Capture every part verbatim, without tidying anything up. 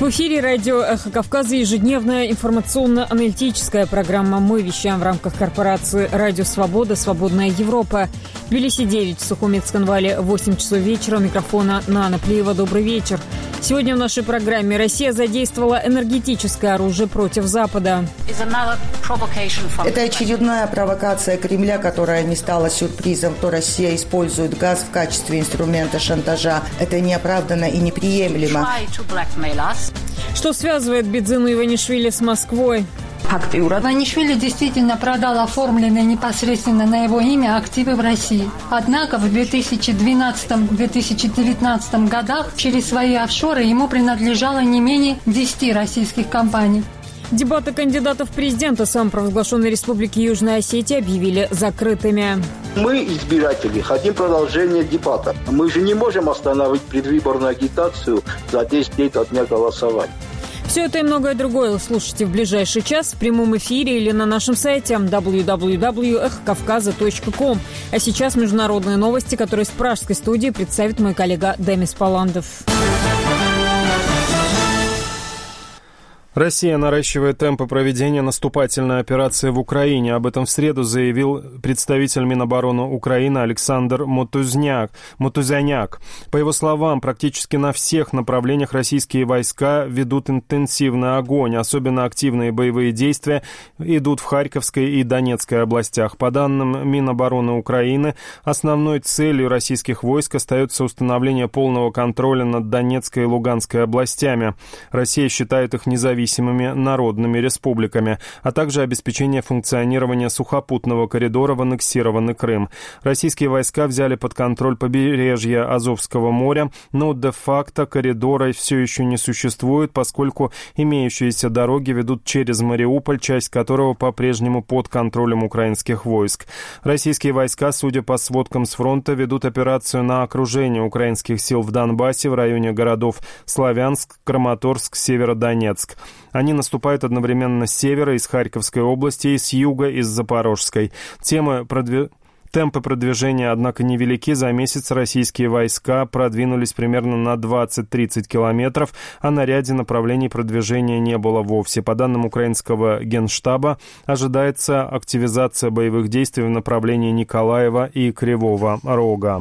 В эфире радио «Эхо Кавказа» ежедневная информационно-аналитическая программа. Мы вещаем в рамках корпорации «Радио Свобода», «Свободная Европа». В Тбилиси девять, в Сухумецком-Вале восемь часов вечера. У микрофона Нана Плиева. Добрый вечер. Сегодня в нашей программе Россия задействовала энергетическое оружие против Запада. Это очередная провокация Кремля, которая не стала сюрпризом, что Россия использует газ в качестве инструмента шантажа. Это неоправданно и неприемлемо. Что связывает Бидзину Иванишвили с Москвой? Иванишвили действительно продал оформленные непосредственно на его имя активы в России. Однако в две тысячи двенадцатом — две тысячи девятнадцатом годах через свои офшоры ему принадлежало не менее десяти российских компаний. Дебаты кандидатов в президенты самопровозглашенной Республики Южная Осетия объявили закрытыми. Мы, избиратели, хотим продолжения дебатов. Мы же не можем остановить предвыборную агитацию за десять лет от дня голосования. Все это и многое другое слушайте в ближайший час в прямом эфире или на нашем сайте дабл ю дабл ю дабл ю точка эхо кавказа точка ком. А сейчас международные новости, которые из пражской студии представит мой коллега Демис Паландов. Россия наращивает темпы проведения наступательной операции в Украине. Об этом в среду заявил представитель Минобороны Украины Александр Мотузняк. Мотузяняк. По его словам, практически на всех направлениях российские войска ведут интенсивный огонь. Особенно активные боевые действия идут в Харьковской и Донецкой областях. По данным Минобороны Украины, основной целью российских войск остается установление полного контроля над Донецкой и Луганской областями. Россия считает их независимыми народными республиками, а также обеспечение функционирования сухопутного коридора в аннексированный Крым. Российские войска взяли под контроль побережье Азовского моря, но де-факто коридора все еще не существует, поскольку имеющиеся дороги ведут через Мариуполь, часть которого по-прежнему под контролем украинских войск. Российские войска, судя по сводкам с фронта, ведут операцию на окружение украинских сил в Донбассе в районе городов Славянск, Краматорск, Северодонецк. Они наступают одновременно с севера, из Харьковской области, и с юга, из Запорожской. Темы продвижения... Темпы продвижения, однако, невелики. За месяц российские войска продвинулись примерно на двадцать-тридцать километров, а на ряде направлений продвижения не было вовсе. По данным украинского генштаба, ожидается активизация боевых действий в направлении Николаева и Кривого Рога.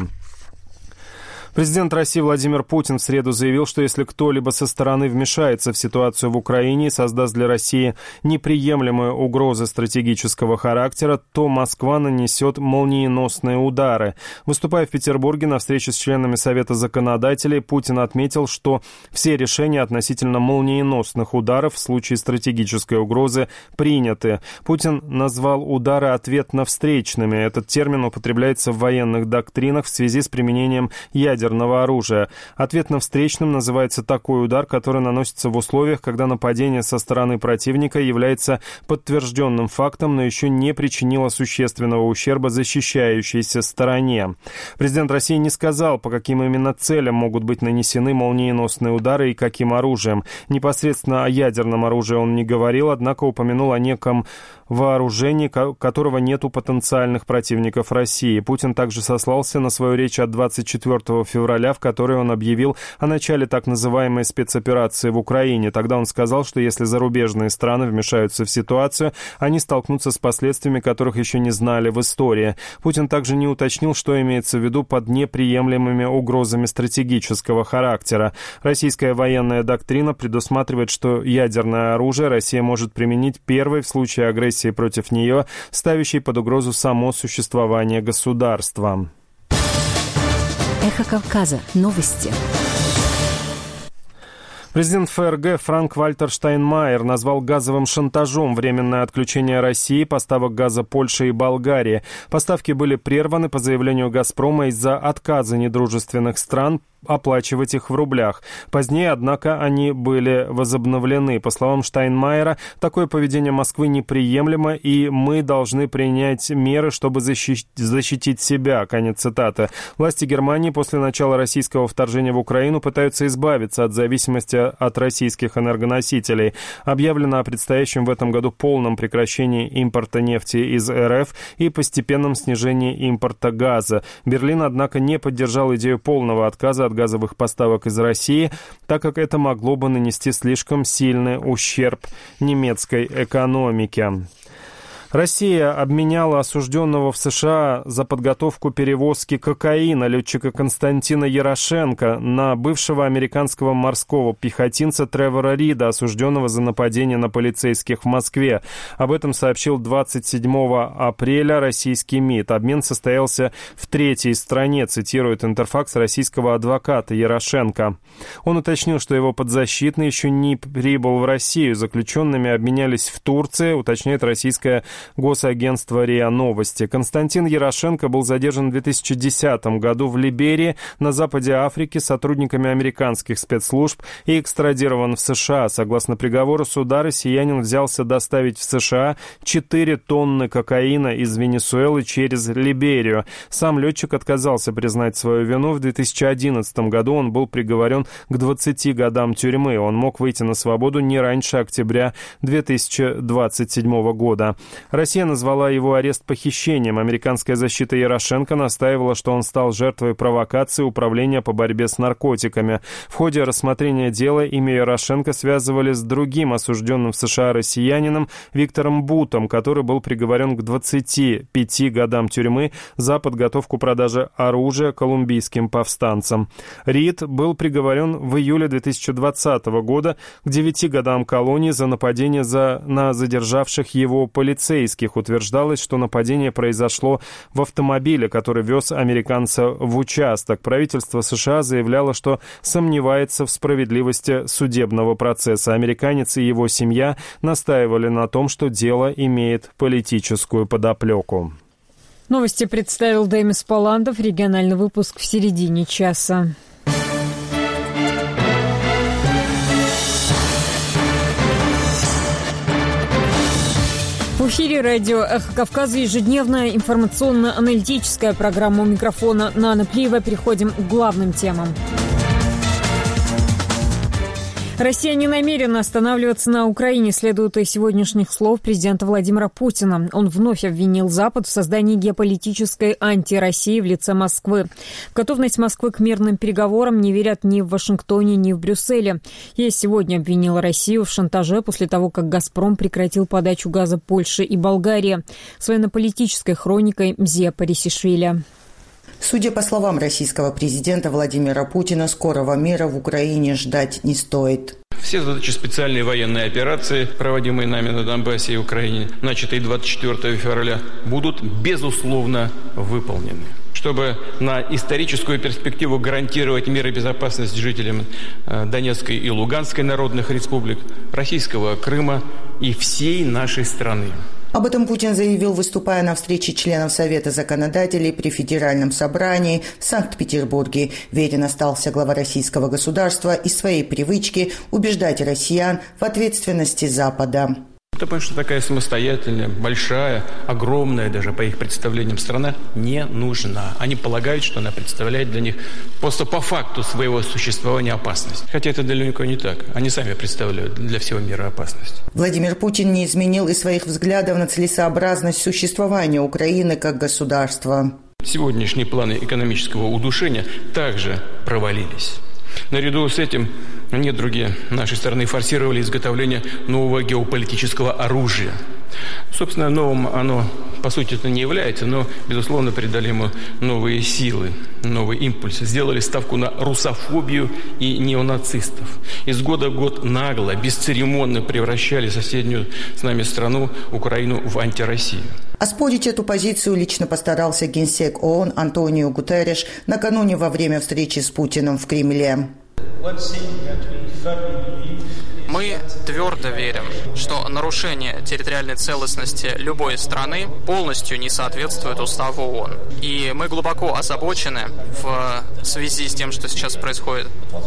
Президент России Владимир Путин в среду заявил, что если кто-либо со стороны вмешается в ситуацию в Украине и создаст для России неприемлемые угрозы стратегического характера, то Москва нанесет молниеносные удары. Выступая в Петербурге на встрече с членами Совета законодателей, Путин отметил, что все решения относительно молниеносных ударов в случае стратегической угрозы приняты. Путин назвал удары ответно-встречными. Этот термин употребляется в военных доктринах в связи с применением ядерных ядерного оружия. Ответно-встречным называется такой удар, который наносится в условиях, когда нападение со стороны противника является подтвержденным фактом, но еще не причинило существенного ущерба защищающейся стороне. Президент России не сказал, по каким именно целям могут быть нанесены молниеносные удары и каким оружием. Непосредственно о ядерном оружии он не говорил, однако упомянул о неком вооружении, которого нет у потенциальных противников России. Путин также сослался на свою речь от двадцать четвёртого февраля, в которой он объявил о начале так называемой спецоперации в Украине. Тогда он сказал, что если зарубежные страны вмешаются в ситуацию, они столкнутся с последствиями, которых еще не знали в истории. Путин также не уточнил, что имеется в виду под неприемлемыми угрозами стратегического характера. Российская военная доктрина предусматривает, что ядерное оружие Россия может применить первой в случае агрессии против нее, ставящей под угрозу само существование государства. Эхо Кавказа. Новости. Президент ФРГ Франк-Вальтер Штайнмайер назвал газовым шантажом временное отключение России поставок газа Польши и Болгарии. Поставки были прерваны по заявлению «Газпрома» из-за отказа недружественных стран оплачивать их в рублях. Позднее, однако, они были возобновлены. По словам Штайнмайера, такое поведение Москвы неприемлемо, и мы должны принять меры, чтобы защи- защитить себя. Конец цитаты. Власти Германии после начала российского вторжения в Украину пытаются избавиться от зависимости от российских энергоносителей. Объявлено о предстоящем в этом году полном прекращении импорта нефти из РФ и постепенном снижении импорта газа. Берлин, однако, не поддержал идею полного отказа от от газовых поставок из России, так как это могло бы нанести слишком сильный ущерб немецкой экономике. Россия обменяла осужденного в США за подготовку перевозки кокаина летчика Константина Ярошенко на бывшего американского морского пехотинца Тревора Рида, осужденного за нападение на полицейских в Москве. Об этом сообщил двадцать седьмого апреля российский МИД. Обмен состоялся в третьей стране, цитирует Интерфакс российского адвоката Ярошенко. Он уточнил, что его подзащитный еще не прибыл в Россию. Заключенными обменялись в Турции, уточняет российская госагентство РИА Новости. Константин Ярошенко был задержан в две тысячи десятом году в Либерии на западе Африки сотрудниками американских спецслужб и экстрадирован в США. Согласно приговору суда, россиянин взялся доставить в США четыре тонны кокаина из Венесуэлы через Либерию. Сам летчик отказался признать свою вину. В две тысячи одиннадцатом году он был приговорен к двадцати годам тюрьмы. Он мог выйти на свободу не раньше октября две тысячи двадцать седьмого года. Россия назвала его арест похищением. Американская защита Ярошенко настаивала, что он стал жертвой провокации Управления по борьбе с наркотиками. В ходе рассмотрения дела имя Ярошенко связывали с другим осужденным в США россиянином Виктором Бутом, который был приговорен к двадцати пяти годам тюрьмы за подготовку продажи оружия колумбийским повстанцам. Рид был приговорен в июле две тысячи двадцатого года к девяти годам колонии за нападение за, на задержавших его полицейских. Утверждалось, что нападение произошло в автомобиле, который вез американца в участок. Правительство США заявляло, что сомневается в справедливости судебного процесса. Американец и его семья настаивали на том, что дело имеет политическую подоплеку. Новости представил Демис Паландов. Региональный выпуск в середине часа. В эфире радио «Эхо Кавказа» ежедневная информационно-аналитическая программа. У микрофона Нана Плиева. Переходим к главным темам. Россия не намерена останавливаться на Украине, следует из сегодняшних слов президента Владимира Путина. Он вновь обвинил Запад в создании геополитической антироссии в лице Москвы. В готовность Москвы к мирным переговорам не верят ни в Вашингтоне, ни в Брюсселе. ЕС сегодня обвинила Россию в шантаже после того, как «Газпром» прекратил подачу газа Польше и Болгарии. С военно-политической хроникой Мзия Парисишвили. Судя по словам российского президента Владимира Путина, скорого мира в Украине ждать не стоит. Все задачи специальной военной операции, проводимые нами на Донбассе и Украине, начатые двадцать четвёртого февраля, будут безусловно выполнены. Чтобы на историческую перспективу гарантировать мир и безопасность жителям Донецкой и Луганской народных республик, Российского Крыма и всей нашей страны. Об этом Путин заявил, выступая на встрече членов Совета законодателей при Федеральном собрании в Санкт-Петербурге. Верен остался глава российского государства и своей привычки убеждать россиян в ответственности Запада. Потому что такая самостоятельная, большая, огромная, даже по их представлениям, страна не нужна. Они полагают, что она представляет для них просто по факту своего существования опасность. Хотя это далеко не так. Они сами представляют для всего мира опасность. Владимир Путин не изменил и своих взглядов на целесообразность существования Украины как государства. Сегодняшние планы экономического удушения также провалились. Наряду с этим недруги нашей страны форсировали изготовление нового геополитического оружия. Собственно, новым оно, по сути, это не является, но, безусловно, придали ему новые силы, новый импульс. Сделали ставку на русофобию и неонацистов. Из года в год нагло, бесцеремонно превращали соседнюю с нами страну, Украину, в антироссию. Оспорить эту позицию лично постарался генсек ООН Антонио Гутерриш накануне во время встречи с Путиным в Кремле. Мы твердо верим, что нарушение территориальной целостности любой страны полностью не соответствует уставу ООН. И мы глубоко озабочены в связи с тем, что сейчас происходит.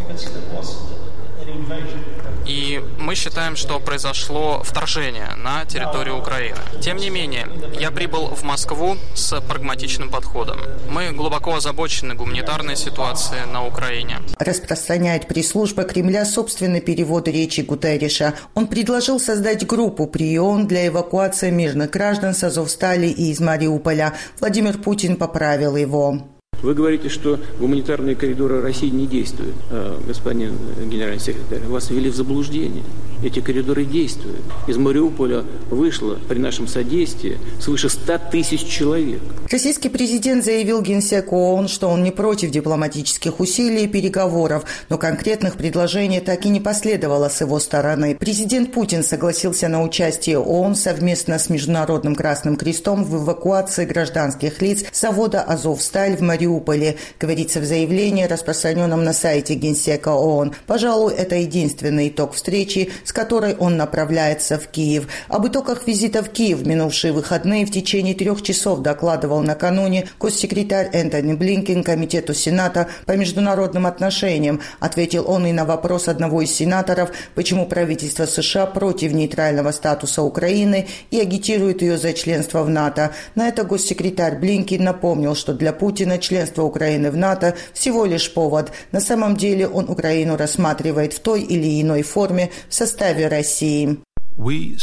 И мы считаем, что произошло вторжение на территорию Украины. Тем не менее, я прибыл в Москву с прагматичным подходом. Мы глубоко озабочены гуманитарной ситуацией на Украине. Распространяет пресс-служба Кремля собственный перевод речи Гутерриша. Он предложил создать группу при ООН для эвакуации мирных граждан с Азовстали и из Мариуполя. Владимир Путин поправил его. Вы говорите, что гуманитарные коридоры России не действуют. Господин генеральный секретарь, вас ввели в заблуждение. Эти коридоры действуют. Из Мариуполя вышло при нашем содействии свыше ста тысяч человек. Российский президент заявил Генсеку ООН, что он не против дипломатических усилий и переговоров, но конкретных предложений так и не последовало с его стороны. Президент Путин согласился на участие ООН совместно с Международным Красным Крестом в эвакуации гражданских лиц с завода «Азовсталь» в Мариуполе, говорится в заявлении, распространенном на сайте Генсека ООН. Пожалуй, это единственный итог встречи, с которой он направляется в Киев. Об итогах визита в Киев в минувшие выходные в течение трех часов докладывал накануне госсекретарь Энтони Блинкен Комитету Сената по международным отношениям. Ответил он и на вопрос одного из сенаторов, почему правительство США против нейтрального статуса Украины и агитирует ее за членство в НАТО. На это госсекретарь Блинкен напомнил, что для Путина членство Украины в НАТО всего лишь повод. На самом деле он Украину рассматривает в той или иной форме в составе России. Мы не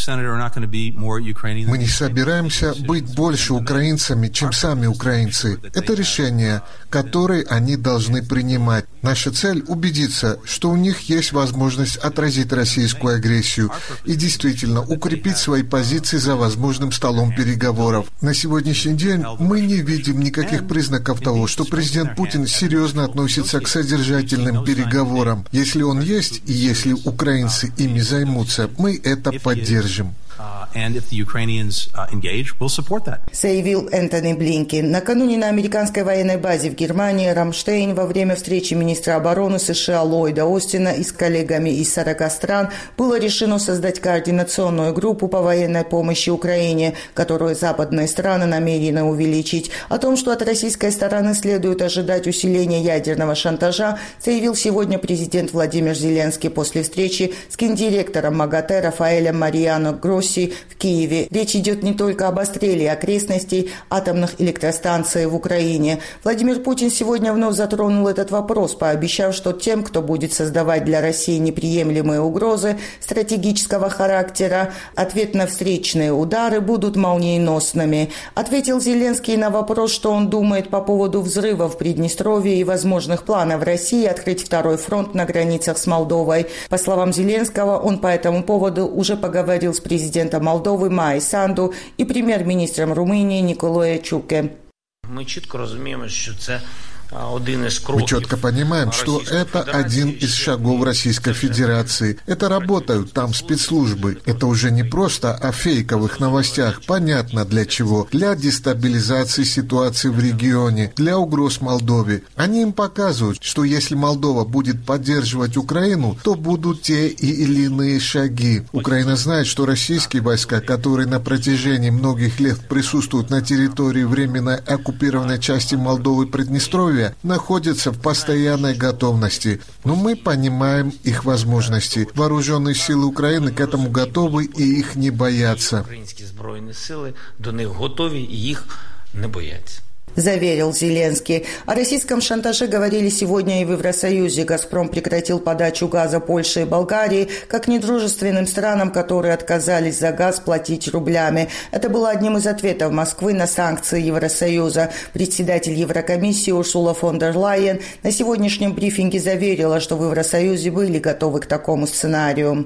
собираемся быть больше украинцами, чем сами украинцы. Это решение, которое они должны принимать. Наша цель – убедиться, что у них есть возможность отразить российскую агрессию и действительно укрепить свои позиции за возможным столом переговоров. На сегодняшний день мы не видим никаких признаков того, что президент Путин серьезно относится к содержательным переговорам. Если он есть, и если украинцы ими займутся, мы это поддержим. Заявил Энтони Блинкен. Накануне на американской военной базе в Германии Рамштейн во время встречи министра обороны США Ллойда Остина и с коллегами из сорока стран было решено создать координационную группу по военной помощи Украине, которую западные страны намерены увеличить. О том, что от российской стороны следует ожидать усиления ядерного шантажа, заявил сегодня президент Владимир Зеленский после встречи с гендиректором МАГАТЭ Рафаэлем Мариано Гросси в Киеве. Речь идет не только об обстреле окрестностей атомных электростанций в Украине. Владимир Путин сегодня вновь затронул этот вопрос, пообещав, что тем, кто будет создавать для России неприемлемые угрозы стратегического характера, ответ на встречные удары будут молниеносными. Ответил Зеленский на вопрос, что он думает по поводу взрыва в Приднестровье и возможных планов России открыть второй фронт на границах с Молдовой. По словам Зеленского, он по этому поводу уже поговорил с президентом Молдовы Майей Санду и премьер-министром Румынии Николае Чуке. Мы четко разумеем, что это Мы четко понимаем, что это один из шагов Российской Федерации. Это работают там спецслужбы. Это уже не просто о фейковых новостях. Понятно для чего. Для дестабилизации ситуации в регионе, для угроз Молдове. Они им показывают, что если Молдова будет поддерживать Украину, то будут те или иные шаги. Украина знает, что российские войска, которые на протяжении многих лет присутствуют на территории временно оккупированной части Молдовы и Приднестровья, находятся в постоянной готовности. Но мы понимаем их возможности. Вооруженные силы Украины к этому готовы и их не боятся. Украинские вооруженные силы до них готовы и их не боятся. Заверил Зеленский. О российском шантаже говорили сегодня и в Евросоюзе. «Газпром» прекратил подачу газа Польше и Болгарии как недружественным странам, которые отказались за газ платить рублями. Это было одним из ответов Москвы на санкции Евросоюза. Председатель Еврокомиссии Урсула фон дер Лайен на сегодняшнем брифинге заверила, что в Евросоюзе были готовы к такому сценарию.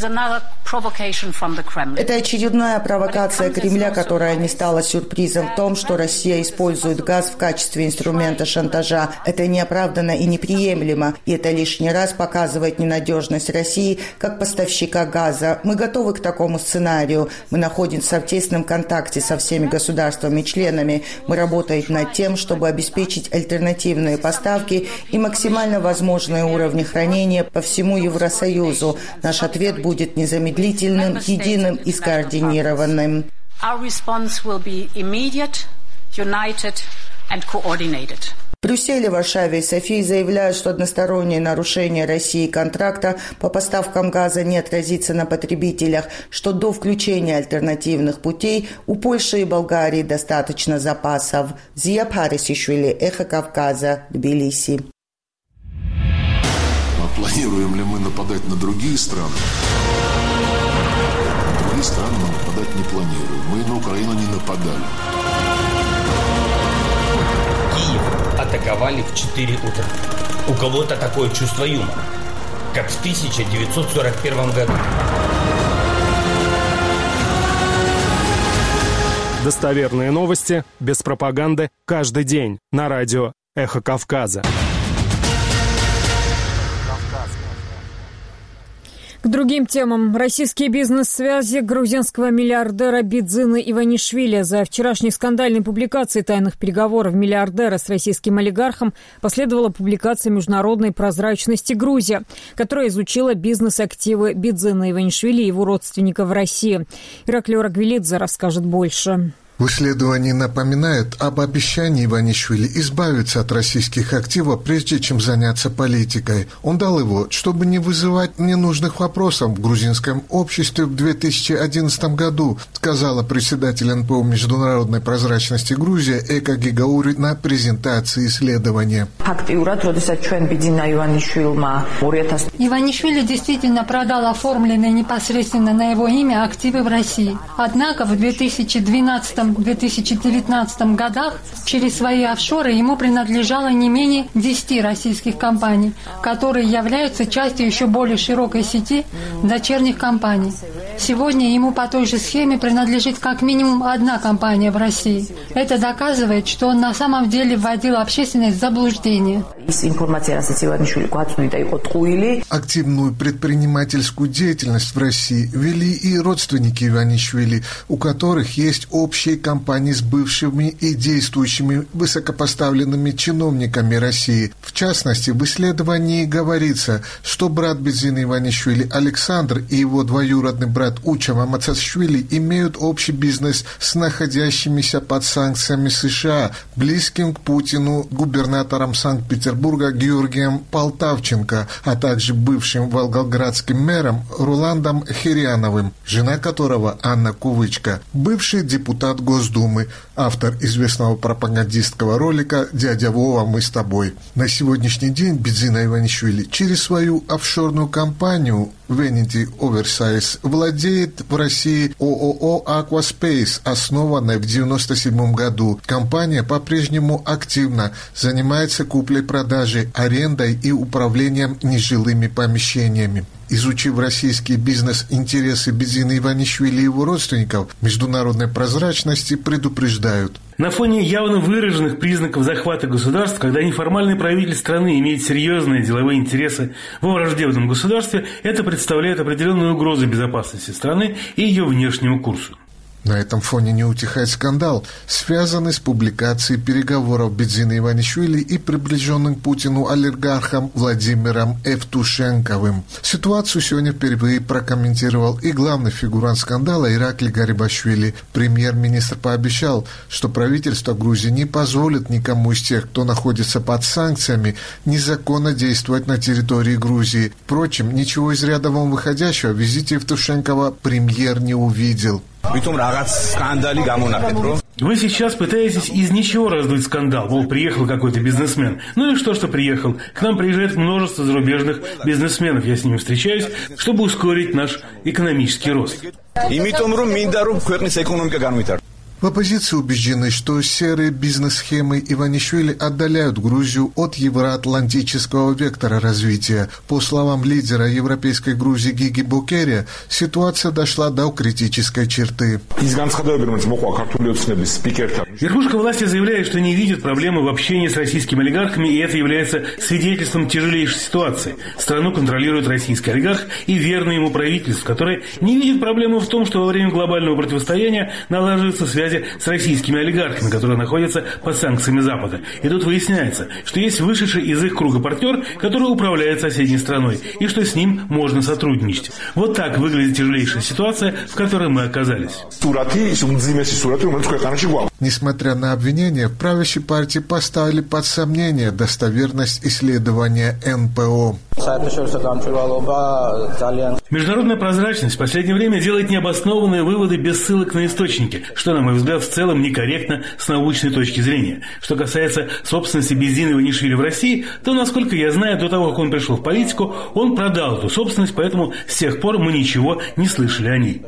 Это очередная провокация Кремля, которая не стала сюрпризом в том, что Россия использует газ в качестве инструмента шантажа. Это неоправданно и неприемлемо, и это лишний раз показывает ненадежность России как поставщика газа. Мы готовы к такому сценарию. Мы находимся в тесном контакте со всеми государствами-членами. Мы работаем над тем, чтобы обеспечить альтернативные поставки и максимально возможные уровни хранения по всему Евросоюзу. Наш ответ будет незамедлительным, единым и скоординированным. В Брюсселе, Варшаве и Софии заявляют, что одностороннее нарушение России контракта по поставкам газа не отразится на потребителях, что до включения альтернативных путей у Польши и Болгарии достаточно запасов. Зия Парисишвили, Эхо Кавказа, Тбилиси. Планируем ли мы нападать на другие страны? Другие страны мы нападать не планируем. Мы на Украину не нападали. Киев атаковал опубликовали в четыре утра. У кого-то такое чувство юмора, как в тысяча девятьсот сорок первом году. Достоверные новости, без пропаганды, каждый день на радио «Эхо Кавказа». К другим темам. Российские бизнес-связи грузинского миллиардера Бидзины Иванишвили. За вчерашней скандальной публикацией тайных переговоров миллиардера с российским олигархом последовала публикация международной прозрачности Грузия, которая изучила бизнес-активы Бидзины Иванишвили и его родственников в России. Ираклий Орагвелидзе расскажет больше. В исследовании напоминают об обещании Иванишвили избавиться от российских активов, прежде чем заняться политикой. Он дал его, чтобы не вызывать ненужных вопросов в грузинском обществе в две тысячи одиннадцатом году, сказала председатель эн пэ о международной прозрачности Грузия Эка Гигаури на презентации исследования. Иванишвили действительно продал оформленные непосредственно на его имя активы в России. Однако в две тысячи двенадцатом — две тысячи девятнадцатом годах через свои офшоры ему принадлежало не менее десяти российских компаний, которые являются частью еще более широкой сети дочерних компаний. Сегодня ему по той же схеме принадлежит как минимум одна компания в России. Это доказывает, что он на самом деле вводил общественность в заблуждение. Активную предпринимательскую деятельность в России вели и родственники Иванишвили, у которых есть общие компании с бывшими и действующими высокопоставленными чиновниками России. В частности, в исследовании говорится, что брат Бидзины Иванишвили Александр и его двоюродный брат Учама Мацашвили имеют общий бизнес с находящимися под санкциями США, близким к Путину губернатором Санкт-Петербурга Георгием Полтавченко, а также бывшим волгоградским мэром Руландом Хиряновым, жена которого Анна Кувычка, бывший депутат Госдумы, автор известного пропагандистского ролика «Дядя Вова, мы с тобой». На сегодняшний день Бидзина Иванишвили через свою офшорную компанию Vanity Oversize владеет в России ООО «Aquaspace», основанной в девяносто седьмом году. Компания по-прежнему активно занимается куплей-продажей, арендой и управлением нежилыми помещениями. Изучив российский бизнес-интересы Бидзины Иванишвили и его родственников, международной прозрачности предупреждают. На фоне явно выраженных признаков захвата государств, когда неформальный правитель страны имеет серьезные деловые интересы во враждебном государстве, это представляет определенную угрозу безопасности страны и ее внешнему курсу. На этом фоне не утихает скандал, связанный с публикацией переговоров Бидзины Иванишвили и приближенным к Путину олигархом Владимиром Евтушенковым. Ситуацию сегодня впервые прокомментировал и главный фигурант скандала Ираклий Гарибашвили. Премьер-министр пообещал, что правительство Грузии не позволит никому из тех, кто находится под санкциями, незаконно действовать на территории Грузии. Впрочем, ничего из ряда вон выходящего в визите Евтушенкова премьер не увидел. Вы сейчас пытаетесь из ничего раздуть скандал, мол, приехал какой-то бизнесмен. Ну и что, что приехал? К нам приезжает множество зарубежных бизнесменов, я с ними встречаюсь, чтобы ускорить наш экономический рост. В оппозиции убеждены, что серые бизнес-схемы Иванишвили отдаляют Грузию от евроатлантического вектора развития. По словам лидера европейской Грузии Гиги Бокерия, ситуация дошла до критической черты. Верхушка власти заявляет, что не видит проблемы в общении с российскими олигархами, и это является свидетельством тяжелейшей ситуации. Страну контролирует российский олигарх и верное ему правительство, которое не видит проблемы в том, что во время глобального противостояния налаживается связь с российскими олигархами, которые находятся под санкциями Запада. И тут выясняется, что есть вышедший из их круга партнер, который управляет соседней страной, и что с ним можно сотрудничать. Вот так выглядит тяжелейшая ситуация, в которой мы оказались. Несмотря на обвинения, в правящей партии поставили под сомнение достоверность исследования эн пэ о. Международная прозрачность в последнее время делает необоснованные выводы без ссылок на источники, что, на мой взгляд, в целом некорректно с научной точки зрения. Что касается собственности Бидзины Иванишвили в России, то, насколько я знаю, до того, как он пришел в политику, он продал эту собственность, поэтому с тех пор мы ничего не слышали о ней.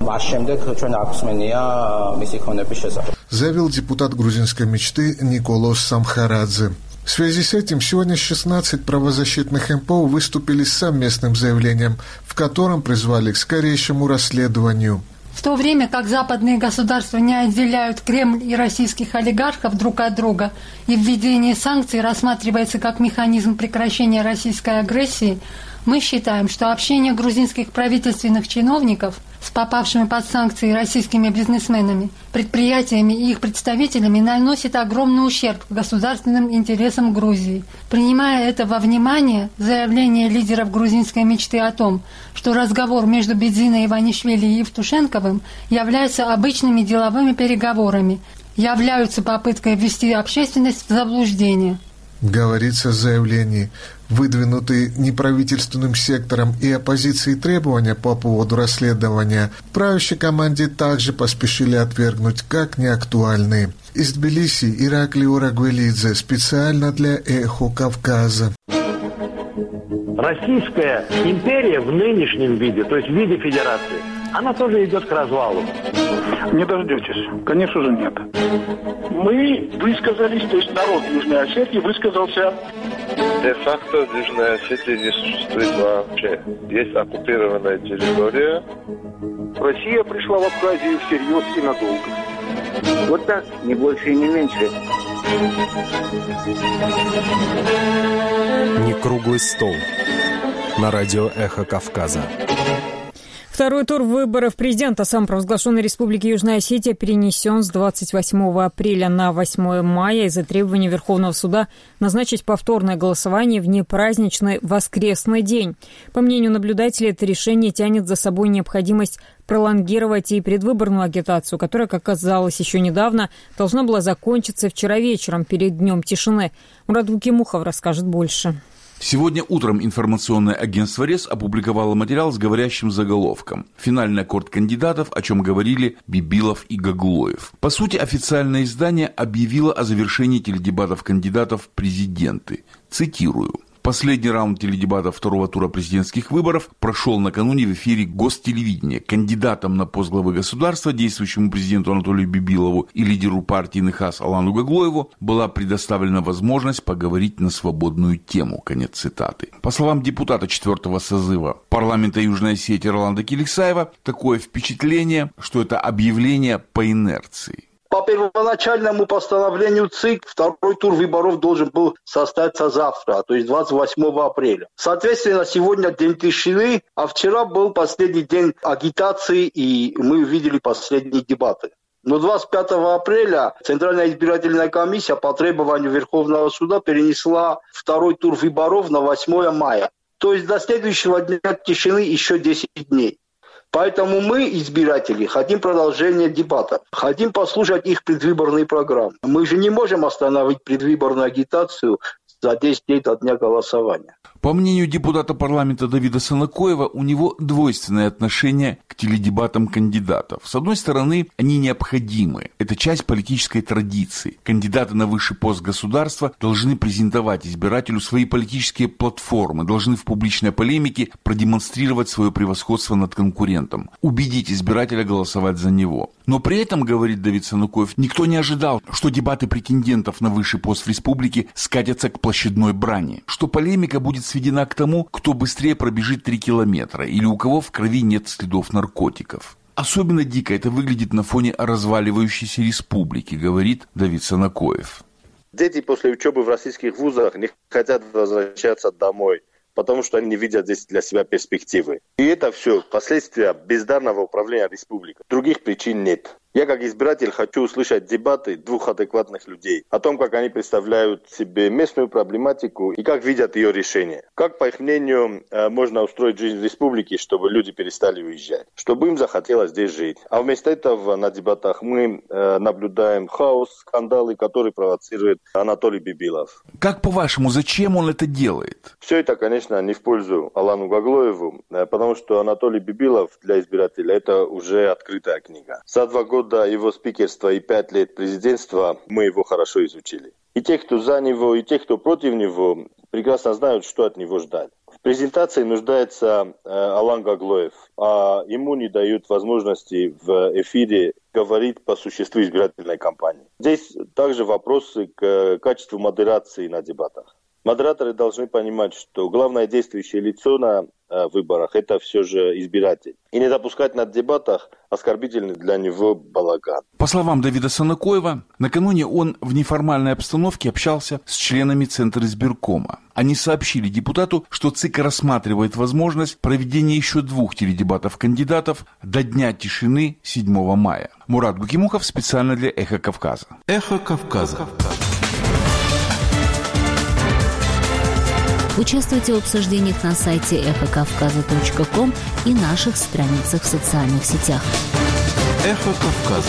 Заявил депутат грузинской мечты Николос Самхарадзе. В связи с этим сегодня шестнадцать правозащитных эм пэ о выступили с совместным заявлением, в котором призвали к скорейшему расследованию. В то время как западные государства не отделяют Кремль и российских олигархов друг от друга, и введение санкций рассматривается как механизм прекращения российской агрессии, мы считаем, что общение грузинских правительственных чиновников с попавшими под санкции российскими бизнесменами, предприятиями и их представителями наносит огромный ущерб государственным интересам Грузии. Принимая это во внимание, заявление лидеров грузинской мечты о том, что разговор между Бедзиной Иванишвили и Евтушенковым является обычными деловыми переговорами, являются попыткой ввести общественность в заблуждение. Говорится в заявлении, выдвинутые неправительственным сектором и оппозицией требования по поводу расследования, правящей команде также поспешили отвергнуть как неактуальные. Из Тбилиси Ираклий Урагвелидзе специально для «Эхо Кавказа». Российская империя в нынешнем виде, то есть в виде федерации, она тоже идет к развалу. Не дождетесь. Конечно же, нет. Мы высказались, то есть народ Южной Осетии высказался. Де-факто Южная Осетия не существует вообще. Есть оккупированная территория. Россия пришла в Абхазию всерьез и надолго. Вот так, не больше и не меньше. Не круглый стол. На радио «Эхо Кавказа». Второй тур выборов президента самопровозглашенной Республики Южная Осетия перенесен с двадцать восьмого апреля на восьмое мая из-за требования Верховного суда назначить повторное голосование в непраздничный воскресный день. По мнению наблюдателей, это решение тянет за собой необходимость пролонгировать и предвыборную агитацию, которая, как оказалось еще недавно, должна была закончиться вчера вечером перед Днем тишины. Мурат Гукимухов расскажет больше. Сегодня утром информационное агентство РЕС опубликовало материал с говорящим заголовком «Финальный аккорд кандидатов, о чем говорили Бибилов и Гаглоев». По сути, официальное издание объявило о завершении теледебатов кандидатов в президенты. Цитирую. Последний раунд теледебатов второго тура президентских выборов прошел накануне в эфире Гостелевидения. Кандидатам на пост главы государства, действующему президенту Анатолию Бибилову и лидеру партии НХАС Алану Гаглоеву была предоставлена возможность поговорить на свободную тему. Конец цитаты. По словам депутата четвертого созыва парламента Южной Осетии Роланда Киликсаева, такое впечатление, что это объявление по инерции. По первоначальному постановлению ЦИК второй тур выборов должен был состояться завтра, то есть двадцать восьмого апреля. Соответственно, сегодня день тишины, а вчера был последний день агитации, и мы увидели последние дебаты. Но двадцать пятого апреля Центральная избирательная комиссия по требованию Верховного суда перенесла второй тур выборов на восьмое мая. То есть до следующего дня тишины еще десять дней. Поэтому мы, избиратели, хотим продолжения дебатов, хотим послушать их предвыборные программы. Мы же не можем остановить предвыборную агитацию за десять дней до дня голосования. По мнению депутата парламента Давида Санакоева, у него двойственное отношение к теледебатам кандидатов. С одной стороны, они необходимы. Это часть политической традиции. Кандидаты на высший пост государства должны презентовать избирателю свои политические платформы, должны в публичной полемике продемонстрировать свое превосходство над конкурентом, убедить избирателя голосовать за него. Но при этом, говорит Давид Санакоев, никто не ожидал, что дебаты претендентов на высший пост в республике скатятся к площадной брани, что полемика будет сведена к тому, кто быстрее пробежит три километра или у кого в крови нет следов наркотиков. Особенно дико это выглядит на фоне разваливающейся республики, говорит Давид Санакоев. Дети после учебы в российских вузах не хотят возвращаться домой, потому что они не видят здесь для себя перспективы. И это все последствия бездарного управления республикой. Других причин нет. Я как избиратель хочу услышать дебаты двух адекватных людей о том, как они представляют себе местную проблематику и как видят ее решение. Как, по их мнению, можно устроить жизнь в республике, чтобы люди перестали уезжать, чтобы им захотелось здесь жить. А вместо этого на дебатах мы наблюдаем хаос, скандалы, которые провоцирует Анатолий Бибилов. Как по-вашему, зачем он это делает? Все это, конечно, не в пользу Алану Гаглоеву, потому что Анатолий Бибилов для избирателя это уже открытая книга. За два года его спикерства и пять лет президентства мы его хорошо изучили. И те, кто за него, и те, кто против него, прекрасно знают, что от него ждать. В презентации нуждается э, Алан Гаглоев, а ему не дают возможности в эфире говорить по существу избирательной кампании. Здесь также вопросы к качеству модерации на дебатах. Модераторы должны понимать, что главное действующее лицо на э, выборах – это все же избиратель. И не допускать на дебатах оскорбительный для него балаган. По словам Давида Саныкоева, накануне он в неформальной обстановке общался с членами Центра избиркома. Они сообщили депутату, что ЦИК рассматривает возможность проведения еще двух теледебатов кандидатов до Дня тишины седьмого мая. Мурат Гукимухов специально для «Эхо Кавказа». «Эхо Кавказа». Участвуйте в обсуждениях на сайте эхо кавказа точка ком и наших страницах в социальных сетях. «Эхо Кавказа».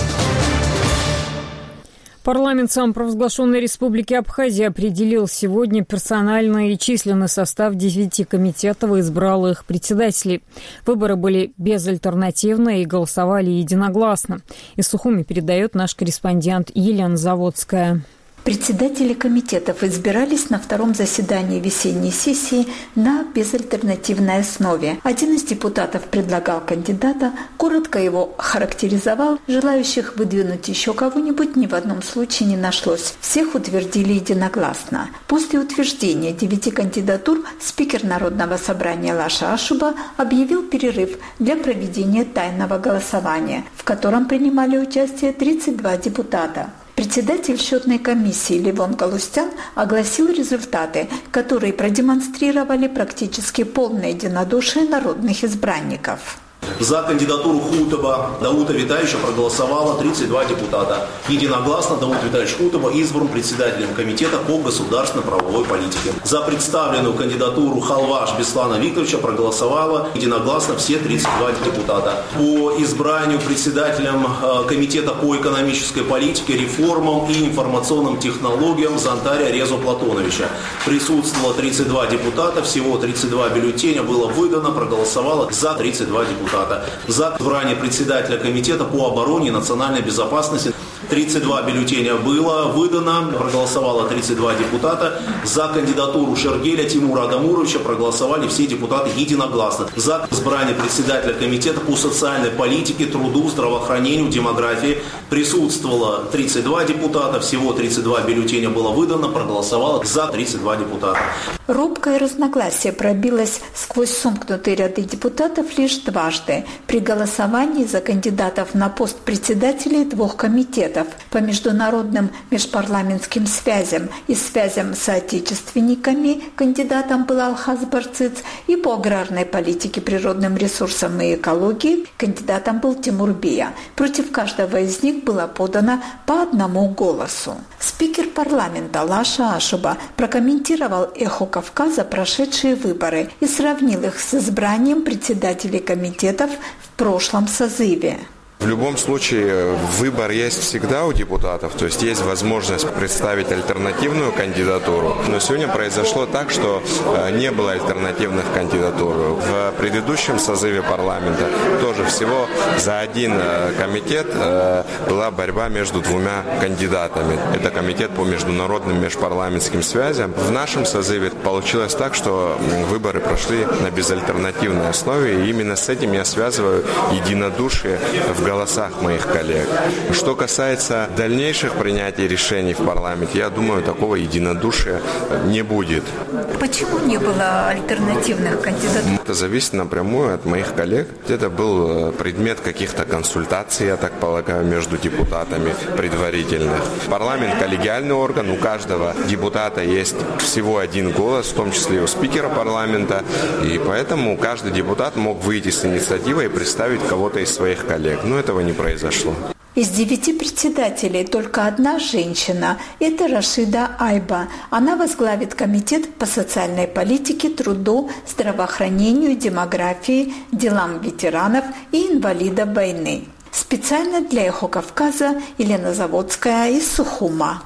Парламент самопровозглашенной Республики Абхазия определил сегодня персональный и численный состав девяти комитетов и избрал их председателей. Выборы были безальтернативные и голосовали единогласно. Из Сухуми передает наш корреспондент Елена Заводская. Председатели комитетов избирались на втором заседании весенней сессии на безальтернативной основе. Один из депутатов предлагал кандидата, коротко его характеризовал. Желающих выдвинуть еще кого-нибудь ни в одном случае не нашлось. Всех утвердили единогласно. После утверждения девяти кандидатур спикер Народного собрания Лаша Ашуба объявил перерыв для проведения тайного голосования, в котором принимали участие тридцать два депутата. Председатель счетной комиссии Левон Галустян огласил результаты, которые продемонстрировали практически полное единодушие народных избранников. За кандидатуру Хутова Даута Витальевича проголосовало тридцать два депутата. Единогласно Даут Витальевич Хутова избран председателем комитета по государственно-правовой политике. За представленную кандидатуру Халваш Беслана Викторовича проголосовало единогласно все тридцать два депутата. По избранию председателем комитета по экономической политике, реформам и информационным технологиям Зантаря Резу Платоновича присутствовало тридцать два депутата, всего тридцать два бюллетеня было выдано, проголосовало за тридцать два депутата. За избрание председателя комитета по обороне и национальной безопасности тридцать два бюллетеня было выдано, проголосовало тридцать два депутата. За кандидатуру Шергеля Тимура Адамуровича проголосовали все депутаты единогласно. За избрание председателя комитета по социальной политике, труду, здравоохранению, демографии присутствовало тридцать два депутата, всего тридцать два бюллетеня было выдано, проголосовало за тридцать два депутата. Робкое разногласие пробилось сквозь сомкнутые ряды депутатов лишь дважды при голосовании за кандидатов на пост председателей двух комитетов по международным межпарламентским связям и связям с соотечественниками кандидатом был Алхаз Барциц и по аграрной политике, природным ресурсам и экологии кандидатом был Тимур Бия. Против каждого из них было подано по одному голосу. Спикер парламента Лаша Ашуба прокомментировал «Эхо Кавказа» прошедшие выборы и сравнил их с избранием председателей комитетов в прошлом созыве. В любом случае, выбор есть всегда у депутатов, то есть есть возможность представить альтернативную кандидатуру. Но сегодня произошло так, что не было альтернативных кандидатур. В предыдущем созыве парламента тоже всего за один комитет была борьба между двумя кандидатами. Это комитет по международным межпарламентским связям. В нашем созыве получилось так, что выборы прошли на безальтернативной основе, и именно с этим я связываю единодушие в голосах моих коллег. Что касается дальнейших принятий решений в парламенте, я думаю, такого единодушия не будет. Почему не было альтернативных кандидатур? Это зависит напрямую от моих коллег. Это был предмет каких-то консультаций, я так полагаю, между депутатами предварительных. Парламент – коллегиальный орган, у каждого депутата есть всего один голос, в том числе и у спикера парламента, и поэтому каждый депутат мог выйти с инициативой и представить кого-то из своих коллег. Но этого не произошло. Из девяти председателей только одна женщина – это Рашида Айба. Она возглавит комитет по социальной политике, труду, здравоохранению, демографии, делам ветеранов и инвалидов войны. Специально для «Эхо Кавказа» Елена Заводская из Сухума.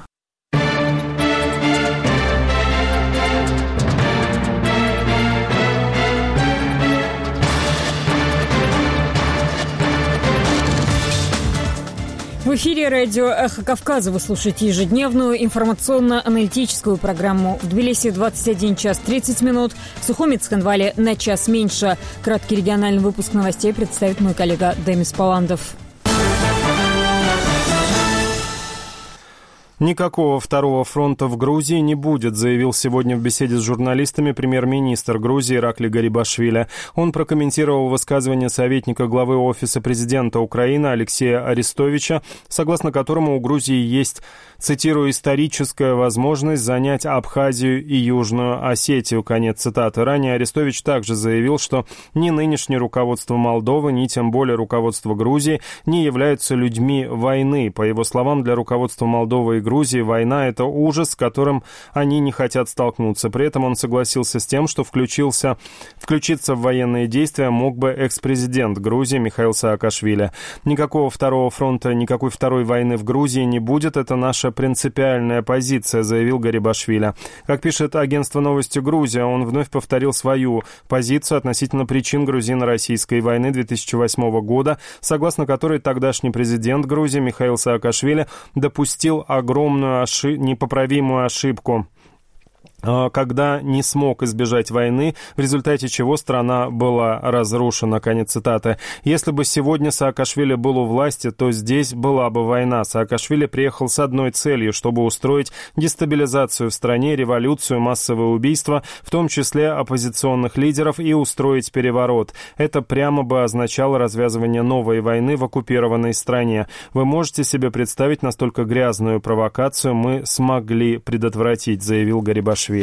В эфире радио «Эхо Кавказа». Вы слушаете ежедневную информационно-аналитическую программу. В Тбилиси двадцать один час тридцать минут, в Сухуме-Цхинвале на час меньше. Краткий региональный выпуск новостей представит мой коллега Демис Паландов. Никакого второго фронта в Грузии не будет, заявил сегодня в беседе с журналистами премьер-министр Грузии Иракли Гарибашвили. Он прокомментировал высказывание советника главы Офиса президента Украины Алексея Арестовича, согласно которому у Грузии есть, цитирую, «историческая возможность занять Абхазию и Южную Осетию». Конец цитаты. Ранее Арестович также заявил, что ни нынешнее руководство Молдовы, ни тем более руководство Грузии не являются людьми войны. По его словам, для руководства Молдовы и Грузии война – это ужас, с которым они не хотят столкнуться. При этом он согласился с тем, что включился, включиться в военные действия мог бы экс-президент Грузии Михаил Саакашвили. Никакого второго фронта, никакой второй войны в Грузии не будет. Это наша принципиальная позиция, заявил Гарибашвили. Как пишет агентство «Новости Грузия», он вновь повторил свою позицию относительно причин грузино-российской войны две тысячи восьмого года, согласно которой тогдашний президент Грузии Михаил Саакашвили допустил огромную огромную, ошиб... непоправимую ошибку, когда не смог избежать войны, в результате чего страна была разрушена. Конец цитаты. Если бы сегодня Саакашвили был у власти, то здесь была бы война. Саакашвили приехал с одной целью, чтобы устроить дестабилизацию в стране, революцию, массовые убийства, в том числе оппозиционных лидеров, и устроить переворот. Это прямо бы означало развязывание новой войны в оккупированной стране. Вы можете себе представить, настолько грязную провокацию мы смогли предотвратить, заявил Гарибашвили.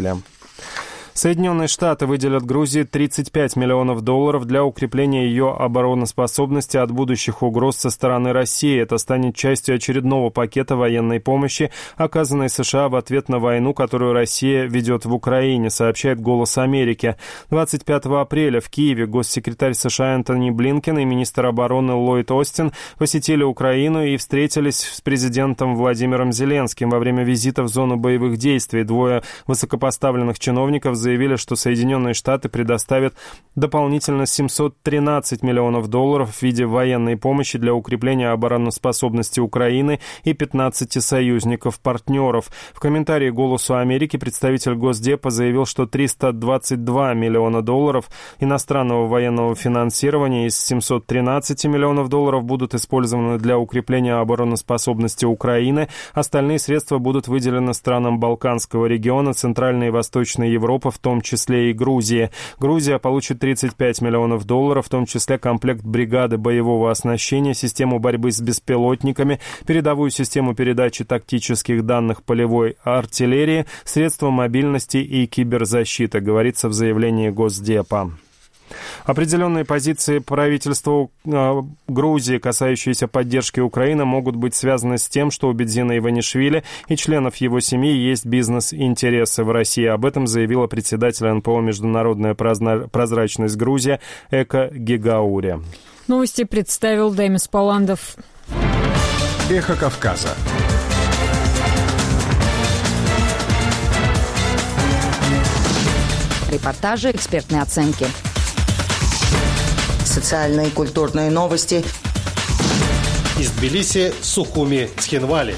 Соединенные Штаты выделят Грузии тридцать пять миллионов долларов для укрепления ее обороноспособности от будущих угроз со стороны России. Это станет частью очередного пакета военной помощи, оказанной США в ответ на войну, которую Россия ведет в Украине, сообщает «Голос Америки». двадцать пятого апреля в Киеве госсекретарь США Энтони Блинкен и министр обороны Ллойд Остин посетили Украину и встретились с президентом Владимиром Зеленским. Во время визита в зону боевых действий двое высокопоставленных чиновников заявили, что Соединенные Штаты предоставят дополнительно семьсот тринадцать миллионов долларов в виде военной помощи для укрепления обороноспособности Украины и пятнадцати союзников-партнеров. В комментарии «Голосу Америки» представитель Госдепа заявил, что триста двадцать два миллиона долларов иностранного военного финансирования из семисот тринадцати миллионов долларов будут использованы для укрепления обороноспособности Украины. Остальные средства будут выделены странам Балканского региона, Центральной и Восточной Европы, в том числе и Грузии. Грузия получит тридцать пять миллионов долларов, в том числе комплект бригады боевого оснащения, систему борьбы с беспилотниками, передовую систему передачи тактических данных полевой артиллерии, средства мобильности и киберзащиты, говорится в заявлении Госдепа. Определенные позиции правительства э, Грузии, касающиеся поддержки Украины, могут быть связаны с тем, что у Бедзина Иванишвили и членов его семьи есть бизнес-интересы в России. Об этом заявила председатель эн пэ о «Международная прозрачность Грузия» Эка Гигаури. Новости представил Демис Паландов. Эхо Кавказа. Репортажи, экспертные оценки. Социальные и культурные новости. Из Тбилиси, Сухуми, Цхинвали.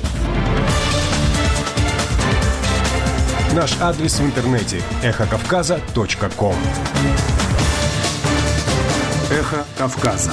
Наш адрес в интернете – эхо кавказа точка ком. Эхо Кавказа.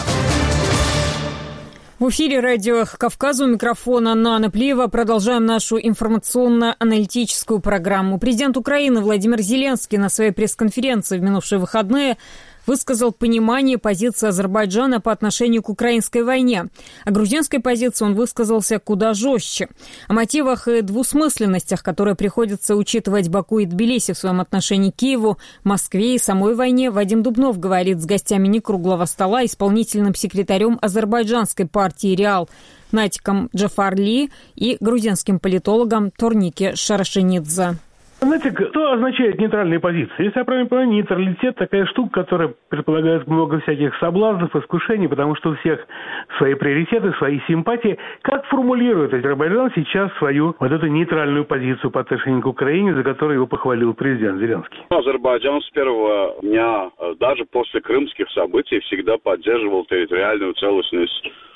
В эфире радио «Эхо Кавказа», у микрофона Нана Плиева. Продолжаем нашу информационно-аналитическую программу. Президент Украины Владимир Зеленский на своей пресс-конференции в минувшие выходные высказал понимание позиции Азербайджана по отношению к украинской войне. О грузинской позиции он высказался куда жестче. О мотивах и двусмысленностях, которые приходится учитывать Баку и Тбилиси в своем отношении к Киеву, Москве и самой войне, Вадим Дубнов говорит с гостями некруглого стола, исполнительным секретарем азербайджанской партии «Реал» Натиком Джафарли и грузинским политологом Торнике Шарашенидзе. Знаете, что означает нейтральная позиция? Если я правильно понимаю, нейтралитет такая штука, которая предполагает много всяких соблазнов, искушений, потому что у всех свои приоритеты, свои симпатии. Как формулирует Азербайджан сейчас свою вот эту нейтральную позицию по отношению к Украине, за которую его похвалил президент Зеленский? Азербайджан с первого дня, даже после крымских событий, всегда поддерживал территориальную целостность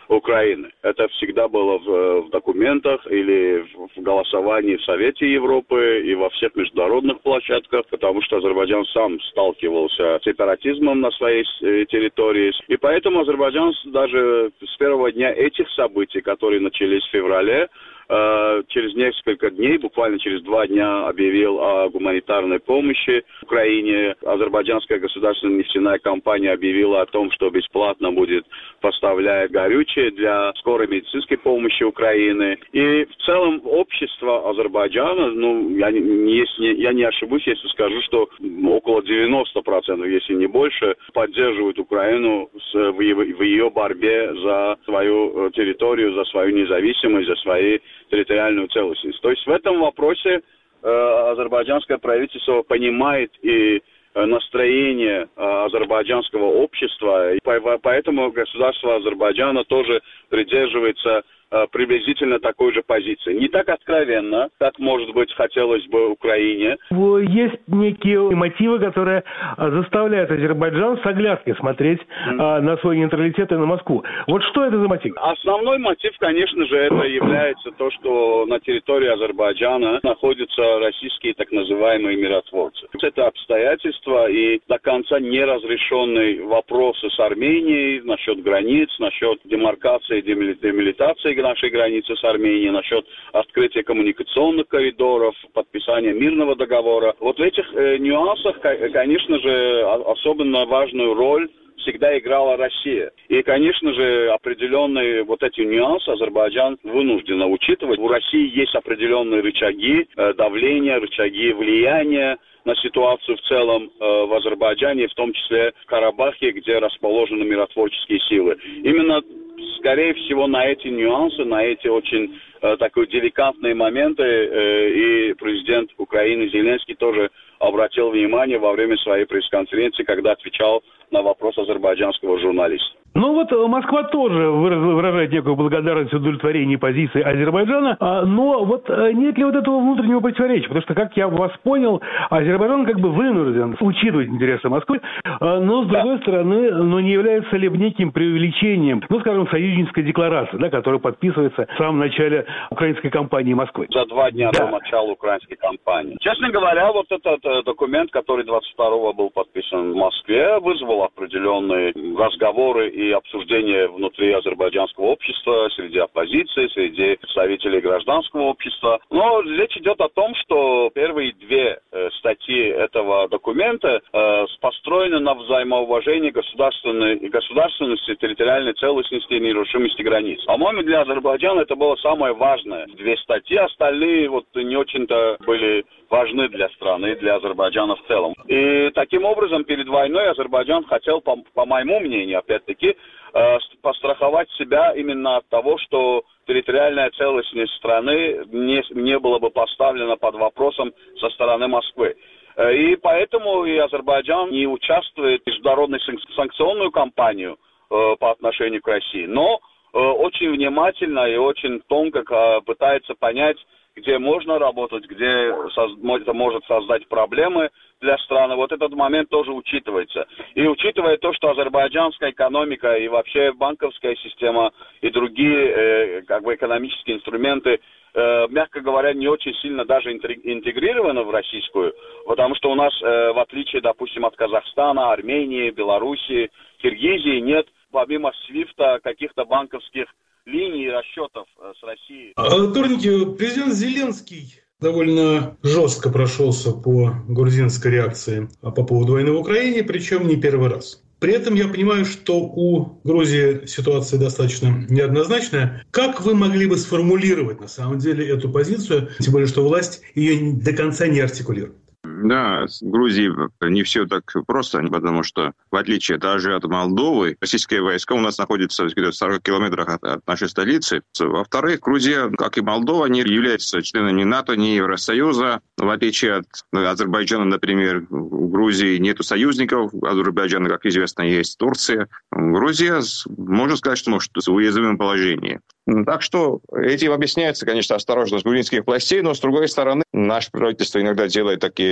Украины. Это всегда было в, в документах или в, в голосовании в Совете Европы и во всех международных площадках, потому что Азербайджан сам сталкивался с сепаратизмом на своей территории. И поэтому Азербайджан даже с первого дня этих событий, которые начались в феврале, через несколько дней, буквально через два дня, объявил о гуманитарной помощи Украине. Азербайджанская государственная нефтяная компания объявила о том, что бесплатно будет поставлять горючее для скорой медицинской помощи Украины. И в целом общество Азербайджана, ну, я не, если, я не ошибусь, если скажу, что около девяносто процентов, если не больше, поддерживают Украину с, в, в ее борьбе за свою территорию, за свою независимость, за свои территориальную целостность. То есть в этом вопросе э, азербайджанское правительство понимает и э, настроение э, азербайджанского общества, и по, поэтому государство Азербайджана тоже придерживается э, приблизительно такой же позиции. Не так откровенно, как, может быть, хотелось бы Украине. Есть некие мотивы, которые заставляют Азербайджан с оглядкой смотреть mm. на свой нейтралитет и на Москву. Вот что это за мотив? Основной мотив, конечно же, это является то, что на территории Азербайджана находятся российские так называемые миротворцы. Это обстоятельства и до конца неразрешенные вопросы с Арменией насчет границ, насчет демаркации и демилитации нашей границы с Арменией, насчет открытия коммуникационных коридоров, подписания мирного договора. Вот в этих э, нюансах, конечно же, особенно важную роль всегда играла Россия. И, конечно же, определенные вот эти нюансы Азербайджан вынужден учитывать. У России есть определенные рычаги э, давления, рычаги влияния на ситуацию в целом э, в Азербайджане, в том числе в Карабахе, где расположены миротворческие силы. Именно, скорее всего, на эти нюансы, на эти очень э, такие деликатные моменты э, и президент Украины Зеленский тоже обратил внимание во время своей пресс-конференции, когда отвечал на вопрос азербайджанского журналиста. Ну вот Москва тоже выражает некую благодарность и удовлетворение позиции Азербайджана, но вот нет ли вот этого внутреннего противоречия? Потому что, как я вас понял, Азербайджан как бы вынужден учитывать интересы Москвы, но с другой да. стороны, ну не является ли неким преувеличением, ну скажем, союзнической декларации, да, которая подписывается в самом начале украинской кампании Москвы? За два дня да. до начала украинской кампании. Честно говоря, вот этот документ, который двадцать второго был подписан в Москве, вызвал определенные разговоры и обсуждения внутри азербайджанского общества, среди оппозиции, среди представителей гражданского общества. Но речь идет о том, что первые две э, статьи этого документа э, построены на взаимоуважении государственной, государственности, территориальной целостности и нерушимости границ. По-моему, для Азербайджана это было самое важное. Две статьи, остальные вот не очень-то были важны для страны, для Азербайджана в целом. И таким образом, перед войной Азербайджан хотел, по, по моему мнению, опять-таки, э, постраховать себя именно от того, что территориальная целостность страны не, не была бы поставлена под вопросом со стороны Москвы. И поэтому и Азербайджан не участвует в международной санкционную кампанию э, по отношению к России, но э, очень внимательно и очень тонко э, пытается понять, где можно работать, где это может создать проблемы для страны. Вот этот момент тоже учитывается. И учитывая то, что азербайджанская экономика и вообще банковская система и другие э, как бы экономические инструменты, э, мягко говоря, не очень сильно даже интегрированы в российскую, потому что у нас, э, в отличие, допустим, от Казахстана, Армении, Белоруссии, Киргизии, нет помимо свифта каких-то банковских линий расчетов с Россией. Вторники, президент Зеленский довольно жестко прошелся по грузинской реакции по поводу войны в Украине, причем не первый раз. При этом я понимаю, что у Грузии ситуация достаточно неоднозначная. Как вы могли бы сформулировать на самом деле эту позицию, тем более, что власть ее до конца не артикулирует? Да, в Грузии не все так просто, потому что, в отличие даже от Молдовы, российские войска у нас находятся в сорока километрах от, от нашей столицы. Во-вторых, Грузия, как и Молдова, не является членами НАТО, ни Евросоюза. В отличие от Азербайджана, например, в Грузии нет союзников. Азербайджана, как известно, есть Турция. Грузия, можно сказать, что может в уязвимом положении. Так что этим объясняется, конечно, осторожность грузинских властей, но, с другой стороны, наше правительство иногда делает такие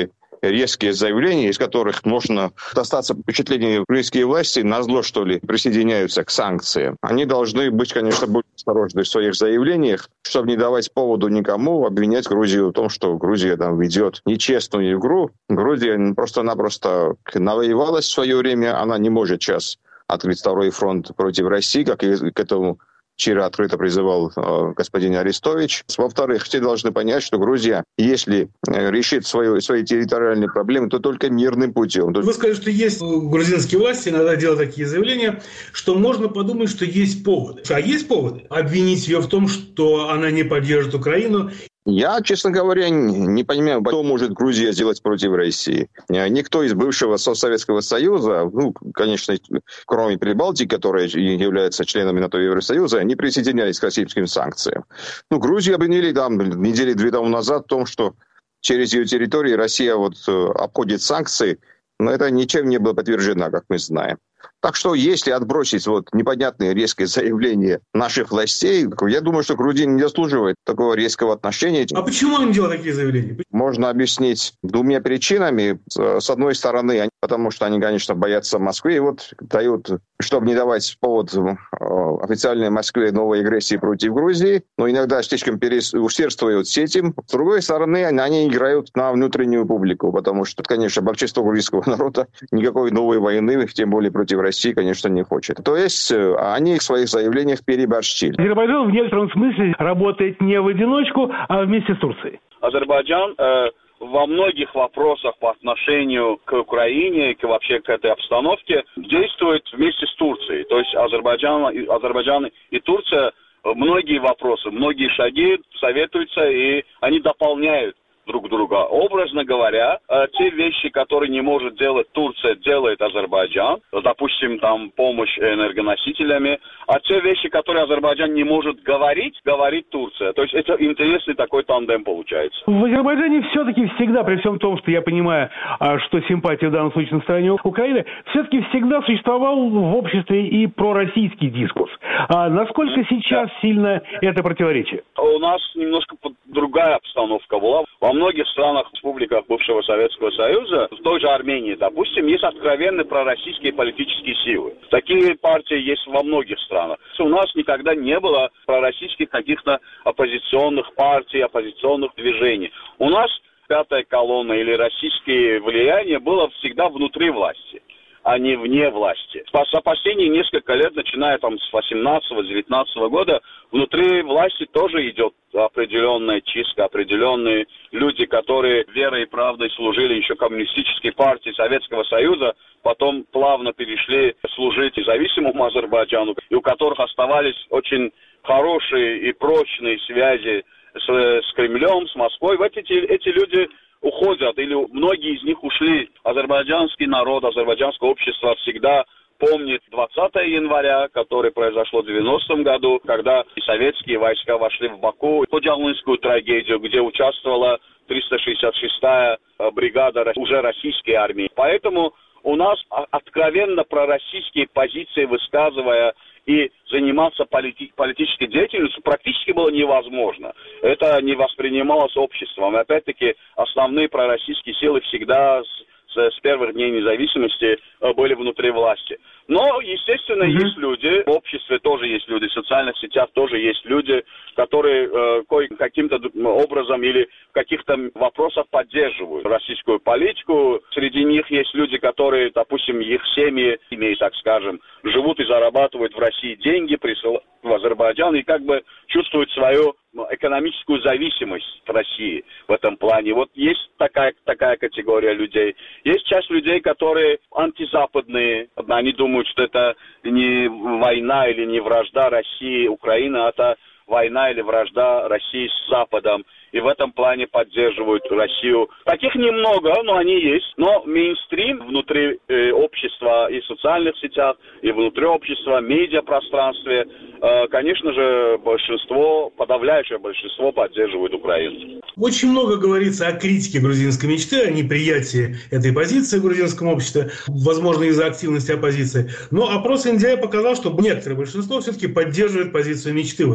резкие заявления, из которых можно остаться впечатлением, грузинские власти назло, что ли, присоединяются к санкциям. Они должны быть, конечно, более осторожны в своих заявлениях, чтобы не давать поводу никому обвинять Грузию в том, что Грузия там ведет нечестную игру. Грузия просто-напросто навоевалась в свое время, она не может сейчас открыть второй фронт против России, как и к этому вчера открыто призывал э, господин Арестович. Во-вторых, все должны понять, что Грузия, если э, решит свою, свои территориальные проблемы, то только мирным путем. Вы сказали, что есть грузинские власти, иногда делают такие заявления, что можно подумать, что есть поводы. А есть поводы? Обвинить ее в том, что она не поддержит Украину? Я, честно говоря, не понимаю, что может Грузия сделать против России. Никто из бывшего Советского Союза, ну, конечно, кроме Прибалтики, которые являются членами НАТО и Евросоюза, не присоединялись к российским санкциям. Ну, Грузию обвинили там недели две тому назад в том, что через ее территорию Россия вот обходит санкции, но это ничем не было подтверждено, как мы знаем. Так что, если отбросить вот непонятные резкие заявления наших властей, я думаю, что Грузия не заслуживает такого резкого отношения. А почему они делают такие заявления? Можно объяснить двумя причинами. С одной стороны, потому что они, конечно, боятся Москвы, и вот дают, чтобы не давать повод официальной Москве новой агрессии против Грузии, но иногда слишком усердствуют с этим. С другой стороны, они играют на внутреннюю публику, потому что, конечно, большинство грузинского народа никакой новой войны, тем более против России, конечно, не хочет. То есть они в своих заявлениях переборщили. Азербайджан в некотором смысле работает не в одиночку, а вместе с Турцией. Азербайджан э, во многих вопросах по отношению к Украине, к, вообще к этой обстановке, действует вместе с Турцией. То есть Азербайджан, Азербайджан и Турция многие вопросы, многие шаги советуются, и они дополняют друг друга. Образно говоря, те вещи, которые не может делать Турция, делает Азербайджан. Допустим, там помощь энергоносителями. А те вещи, которые Азербайджан не может говорить, говорит Турция. То есть это интересный такой тандем получается. В Азербайджане все-таки всегда, при всем том, что я понимаю, что симпатия в данном случае на стороне Украины, все-таки всегда существовал в обществе и пророссийский дискурс. А насколько сейчас сильно это противоречие? У нас немножко другая обстановка была. Во многих странах, республиках бывшего Советского Союза, в той же Армении, допустим, есть откровенно пророссийские политические силы. Такие партии есть во многих странах. У нас никогда не было пророссийских каких-то оппозиционных партий, оппозиционных движений. У нас пятая колонна или российское влияние было всегда внутри власти, а не вне власти. За последние несколько лет, начиная там с восемнадцатого-девятнадцатого года, внутри власти тоже идет определенная чистка, определенные люди, которые верой и правдой служили еще коммунистической партии Советского Союза, потом плавно перешли служить независимому Азербайджану, и у которых оставались очень хорошие и прочные связи с, с Кремлем, с Москвой. Вот эти, эти люди уходят, или многие из них ушли. Азербайджанский народ, азербайджанское общество всегда помнит двадцатого января, которое произошло в девяностом году, когда советские войска вошли в Баку, Ходжалынскую трагедию, где участвовала триста шестьдесят шестая бригада уже российской армии. Поэтому у нас откровенно пророссийские позиции, высказывая и заниматься полити- политической деятельностью, практически было невозможно. Это не воспринималось обществом. И опять-таки основные пророссийские силы всегда с, с первых дней независимости были внутри власти. Но, естественно, mm-hmm. есть люди, в обществе тоже есть люди, в социальных сетях тоже есть люди, которые э, каким-то образом или в каких-то вопросах поддерживают российскую политику. Среди них есть люди, которые, допустим, их семьи, имеют, так скажем, живут и зарабатывают в России деньги, присылают в Азербайджан и как бы чувствуют свою экономическую зависимость от России в этом плане. Вот есть такая, такая категория людей. Есть часть людей, которые антизападные. Они думают, что это не война или не вражда России, Украины, а это война или вражда России с Западом. И в этом плане поддерживают Россию. Таких немного, но они есть. Но мейнстрим внутри э, общества и в социальных сетях, и внутри общества, медиапространстве, э, конечно же, большинство, подавляющее большинство поддерживают Украину. Очень много говорится о критике грузинской мечты, о неприятии этой позиции в грузинском обществе, возможно, из-за активности оппозиции. Но опрос Индии показал, что некоторое большинство все-таки поддерживает позицию мечты в этом смысле.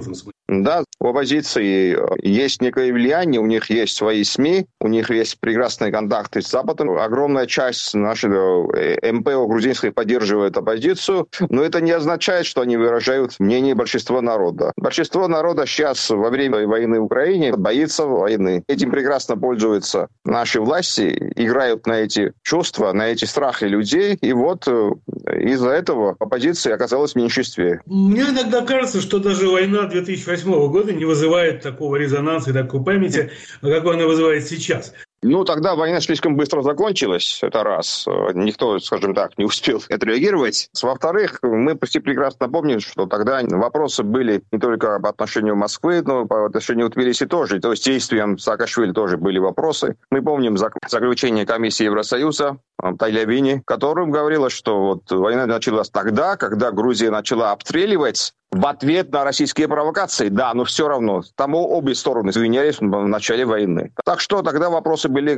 Да, у оппозиции есть некое влияние, у них есть свои СМИ, у них есть прекрасные контакты с Западом. Огромная часть нашего эм пэ о грузинской поддерживает оппозицию, но это не означает, что они выражают мнение большинства народа. Большинство народа сейчас во время войны в Украине боится войны. Этим прекрасно пользуются наши власти, играют на эти чувства, на эти страхи людей, и вот из-за этого оппозиция оказалась в меньшинстве. Мне иногда кажется, что даже война две тысячи восьмого года не вызывает такого резонанса и такой памяти, какой она вызывает сейчас. Ну, тогда война слишком быстро закончилась, это раз. Никто, скажем так, не успел отреагировать. Во-вторых, мы почти прекрасно помним, что тогда вопросы были не только по отношению Москвы, но по отношению Тбилиси тоже. То есть действиям Саакашвили тоже были вопросы. Мы помним заключение комиссии Евросоюза Тайлябини, которым говорилось, что вот война началась тогда, когда Грузия начала обстреливать в ответ на российские провокации. Да, но все равно. Там обе стороны извинялись в начале войны. Так что тогда вопросы были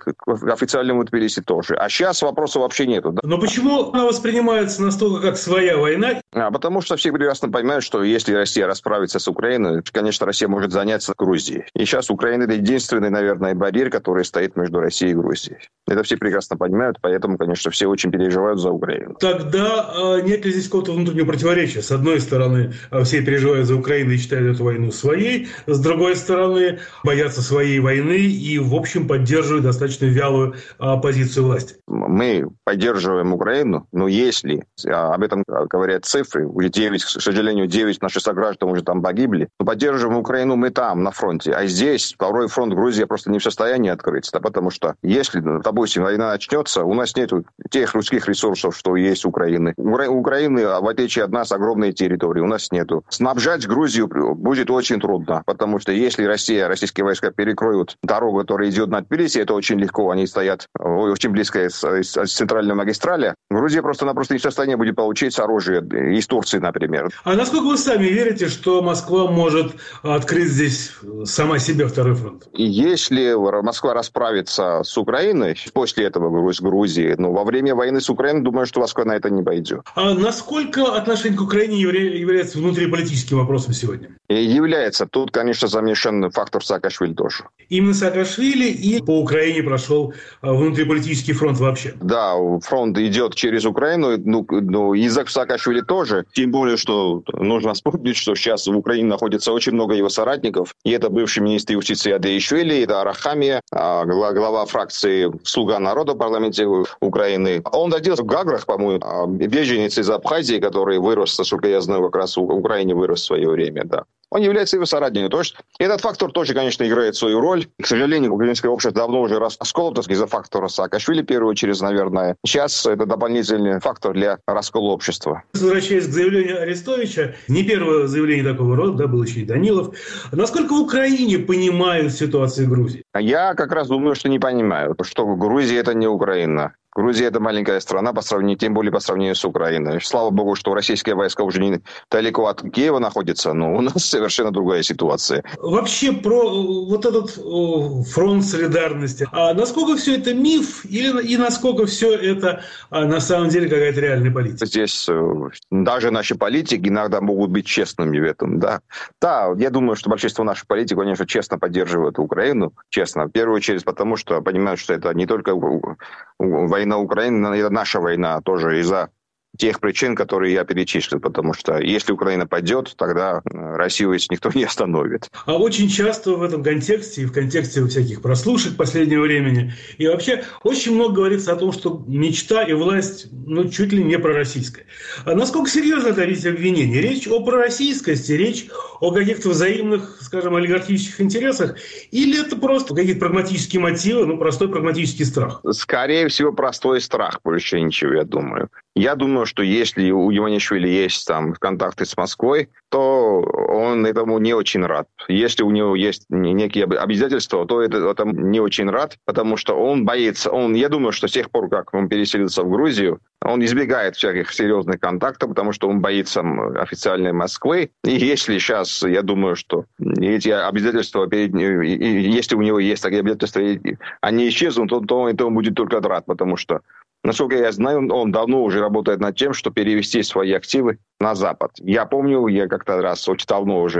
к официальному Тбилиси тоже. А сейчас вопросов вообще нету. Да? Но почему она воспринимается настолько как своя война? А, потому что все прекрасно понимают, что если Россия расправится с Украиной, конечно, Россия может заняться Грузией. И сейчас Украина — это единственный, наверное, барьер, который стоит между Россией и Грузией. Это все прекрасно понимают, поэтому, конечно, все очень переживают за Украину. Тогда э, нет ли здесь какого-то внутреннего противоречия? С одной стороны, все переживают за Украину и считают эту войну своей. С другой стороны, боятся своей войны и, в общем, поддерживают достаточно вялую позицию власти. Мы поддерживаем Украину, но если, об этом говорят цифры, уже девять, к сожалению, девять наших сограждан уже там погибли, то поддерживаем Украину мы там, на фронте. А здесь второй фронт Грузия просто не в состоянии открыть. Да, потому что если, допустим, война начнется, у нас нет тех людских ресурсов, что есть у Украины. У Украины, в отличие от нас, огромные территории. У нас нету. Снабжать Грузию будет очень трудно, потому что если Россия, российские войска перекроют дорогу, которая идет на Тбилиси, это очень легко, они стоят очень близко от центральной магистрали. Грузия просто-напросто не в состоянии будет получить оружие из Турции, например. А насколько вы сами верите, что Москва может открыть здесь сама себе второй фронт? Если Москва расправится с Украиной, после этого Грузии, ну, во время войны с Украиной, думаю, что Москва на это не пойдет. А насколько отношение к Украине является внутриполитическим вопросом сегодня? И является. Тут, конечно, замешан фактор Саакашвили тоже. Именно Саакашвили, и по Украине прошел внутриполитический фронт вообще? Да, фронт идет через Украину, ну, ну из-за Саакашвили тоже. Тем более, что нужно вспомнить, что сейчас в Украине находится очень много его соратников. И это бывший министр юстиции Адеишвили, это Арахамия, глава фракции «Слуга народа» в парламенте Украины. Он родился в Гаграх, по-моему, беженец из Абхазии, который вырос, насколько я знаю, как раз в Украине вырос в свое время, да. Он является его соратником. То есть этот фактор тоже, конечно, играет свою роль. К сожалению, украинское общество давно уже расколото из-за фактора Саакашвили, в первую очередь, наверное. Сейчас это дополнительный фактор для раскола общества. Возвращаясь к заявлению Арестовича, не первое заявление такого рода, да, был еще и Данилов. Насколько в Украине понимают ситуацию в Грузии? Я как раз думаю, что не понимаю, что Грузия — это не Украина. Грузия — это маленькая страна, по сравнению, тем более по сравнению с Украиной. Слава богу, что российские войска уже не далеко от Киева находятся, но у нас совершенно другая ситуация. Вообще про вот этот о, фронт солидарности. А насколько все это миф или, и насколько все это а, на самом деле какая-то реальная политика? Здесь даже наши политики иногда могут быть честными в этом. Да, да, я думаю, что большинство наших политиков, конечно, честно поддерживают Украину. Честно. В первую очередь потому, что понимают, что это не только война Украины, это наша война тоже из-за тех причин, которые я перечислил, потому что если Украина пойдет, тогда Россию ведь никто не остановит. А очень часто в этом контексте, и в контексте всяких прослушек последнего времени, и вообще очень много говорится о том, что мечта и власть, ну, чуть ли не пророссийская. А насколько серьезно это эти обвинения? Речь о пророссийскости, речь о каких-то взаимных, скажем, олигархических интересах, или это просто какие-то прагматические мотивы, ну, простой прагматический страх? Скорее всего, простой страх, больше ничего, я думаю. Я думаю, что если у Иванишвили есть там контакты с Москвой, то он этому не очень рад. Если у него есть некие обязательства, то это, этому не очень рад, потому что он боится. Он, я думаю, что с тех пор, как он переселился в Грузию, он избегает всяких серьезных контактов, потому что он боится официальной Москвы. И если сейчас, я думаю, что эти обязательства, перед, если у него есть такие обязательства, они исчезнут, то, то этому будет только рад, потому что, насколько я знаю, он давно уже работает над тем, чтобы перевести свои активы на Запад. Я помню, я как-то раз очень давно уже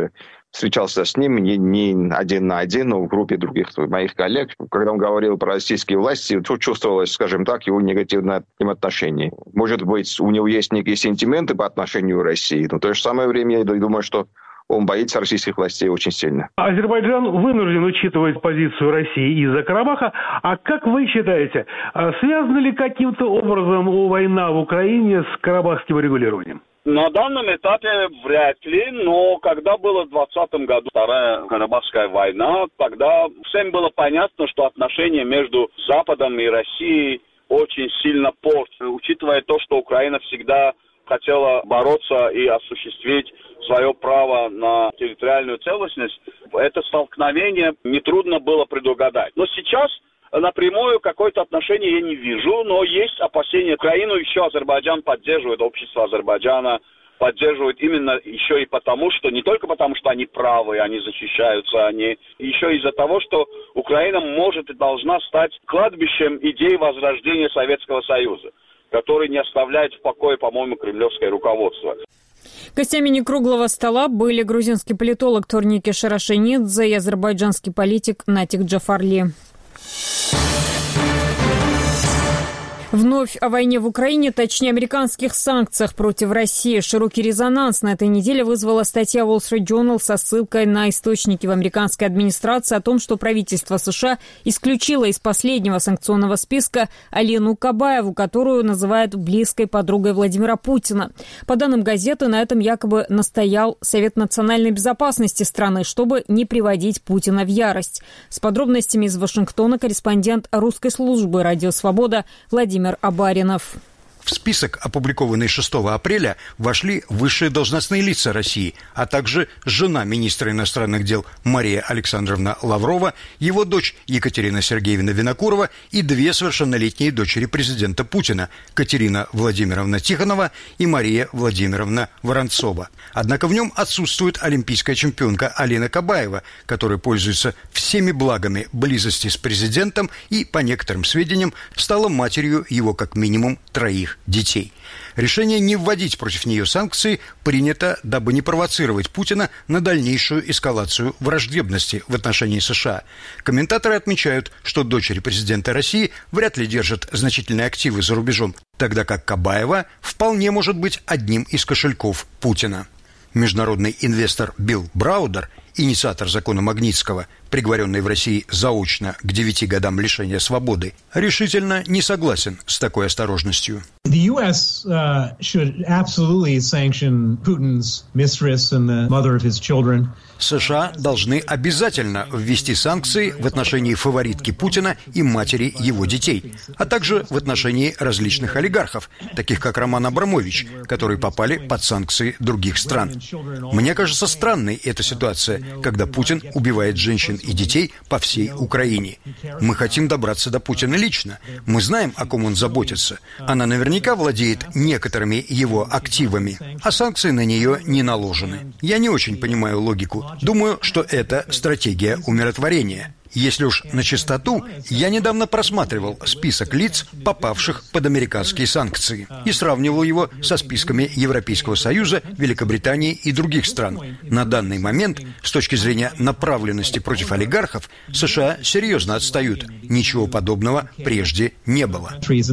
встречался с ним не, не один на один, но в группе других моих коллег. Когда он говорил про российские власти, то чувствовалось, скажем так, его негативное отношение. Может быть, у него есть некие сентименты по отношению к России, но в то же самое время я думаю, что он боится российских властей очень сильно. Азербайджан вынужден учитывать позицию России из-за Карабаха. А как вы считаете, связана ли каким-то образом война в Украине с карабахским регулированием? На данном этапе вряд ли, но когда было в двадцатом году Вторая Карабахская война, тогда всем было понятно, что отношения между Западом и Россией очень сильно портятся, учитывая то, что Украина всегда хотела бороться и осуществить свое право на территориальную целостность, это столкновение нетрудно было предугадать. Но сейчас напрямую какое-то отношение я не вижу, но есть опасения. Украину еще Азербайджан поддерживает, общество Азербайджана поддерживает именно еще и потому, что не только потому, что они правы, они защищаются, они еще из-за того, что Украина может и должна стать кладбищем идей возрождения Советского Союза, который не оставляет в покое, по-моему, кремлевское руководство. Гостями некруглого стола были грузинский политолог Торники Шарашенидзе и азербайджанский политик Натик Джафарли. Вновь о войне в Украине, точнее американских санкциях против России. Широкий резонанс на этой неделе вызвала статья Wall Street Journal со ссылкой на источники в американской администрации о том, что правительство США исключило из последнего санкционного списка Алину Кабаеву, которую называют близкой подругой Владимира Путина. По данным газеты, на этом якобы настоял Совет национальной безопасности страны, чтобы не приводить Путина в ярость. С подробностями из Вашингтона корреспондент русской службы «Радио Свобода» Владимир Абаринов. В список, опубликованный шестого апреля, вошли высшие должностные лица России, а также жена министра иностранных дел Мария Александровна Лаврова, его дочь Екатерина Сергеевна Винокурова и две совершеннолетние дочери президента Путина – Катерина Владимировна Тихонова и Мария Владимировна Воронцова. Однако в нем отсутствует олимпийская чемпионка Алина Кабаева, которая пользуется всеми благами близости с президентом и, по некоторым сведениям, стала матерью его как минимум троих детей. Решение не вводить против нее санкции принято, дабы не провоцировать Путина на дальнейшую эскалацию враждебности в отношении США. Комментаторы отмечают, что дочери президента России вряд ли держат значительные активы за рубежом, тогда как Кабаева вполне может быть одним из кошельков Путина. Международный инвестор Билл Браудер, инициатор закона Магнитского, приговоренный в России заочно к девяти годам лишения свободы, решительно не согласен с такой осторожностью. The U S uh, should absolutely sanction Putin's mistress and the mother of his children. США должны обязательно ввести санкции в отношении фаворитки Путина и матери его детей, а также в отношении различных олигархов, таких как Роман Абрамович, которые попали под санкции других стран. Мне кажется странной эта ситуация, когда Путин убивает женщин и детей по всей Украине. Мы хотим добраться до Путина лично. Мы знаем, о ком он заботится. Она наверняка владеет некоторыми его активами, а санкции на нее не наложены. Я не очень понимаю логику. Думаю, что это стратегия умиротворения. Если уж на чистоту, я недавно просматривал список лиц, попавших под американские санкции, и сравнивал его со списками Европейского Союза, Великобритании и других стран. На данный момент, с точки зрения направленности против олигархов, США серьезно отстают. Ничего подобного прежде не было.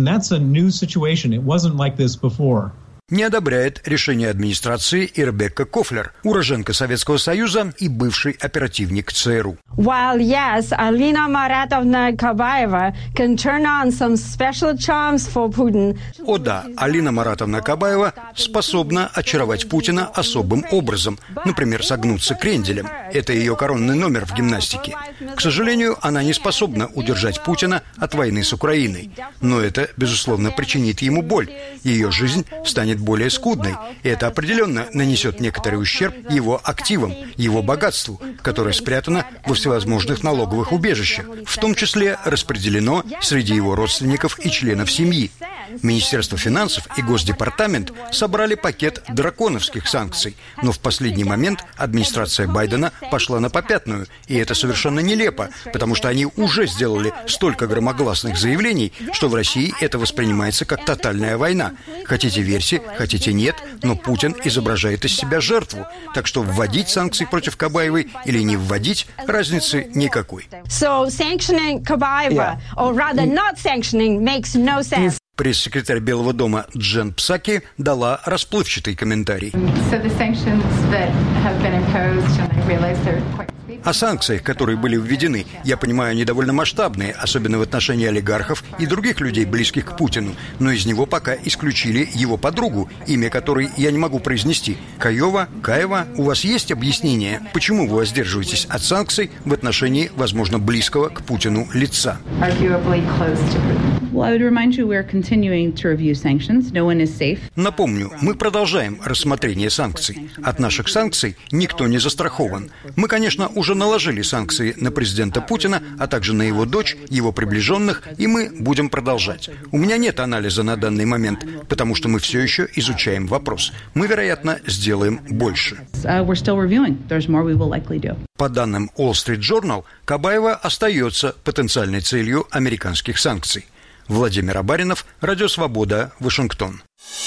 Не одобряет решение администрации и Ребекка Кофлер, уроженка Советского Союза и бывший оперативник ЦРУ. While yes, Alina Maratovna Kabaeva can turn on some special charms for Putin. О да, Алина Маратовна Кабаева способна очаровать Путина особым образом, например, согнуться кренделем. Это ее коронный номер в гимнастике. К сожалению, она не способна удержать Путина от войны с Украиной. Но это, безусловно, причинит ему боль. Ее жизнь станет более скудной, и это определенно нанесет некоторый ущерб его активам, его богатству, которое спрятано во всевозможных налоговых убежищах, в том числе распределено среди его родственников и членов семьи. Министерство финансов и Госдепартамент собрали пакет драконовских санкций, но в последний момент администрация Байдена пошла на попятную, и это совершенно нелепо, потому что они уже сделали столько громогласных заявлений, что в России это воспринимается как тотальная война. Хотите верьте, хотите нет, но Путин изображает из себя жертву, так что вводить санкции против Кабаевой или не вводить, разницы никакой. So sanctioning Kabaeva, or rather not sanctioning, makes no sense. Пресс-секретарь Белого дома Джен Псаки дала расплывчатый комментарий. О санкциях, которые были введены, я понимаю, они довольно масштабные, особенно в отношении олигархов и других людей, близких к Путину. Но из него пока исключили его подругу, имя которой я не могу произнести. Каева, Каева, у вас есть объяснение, почему вы воздерживаетесь от санкций в отношении, возможно, близкого к Путину лица? Напомню, мы продолжаем рассмотрение санкций. От наших санкций никто не застрахован. Мы, конечно, уже наложили санкции на президента Путина, а также на его дочь, его приближенных, и мы будем продолжать. У меня нет анализа на данный момент, потому что мы все еще изучаем вопрос. Мы, вероятно, сделаем больше. По данным Wall Street Journal, Кабаева остается потенциальной целью американских санкций. Владимир Абаринов, Радио Свобода, Вашингтон.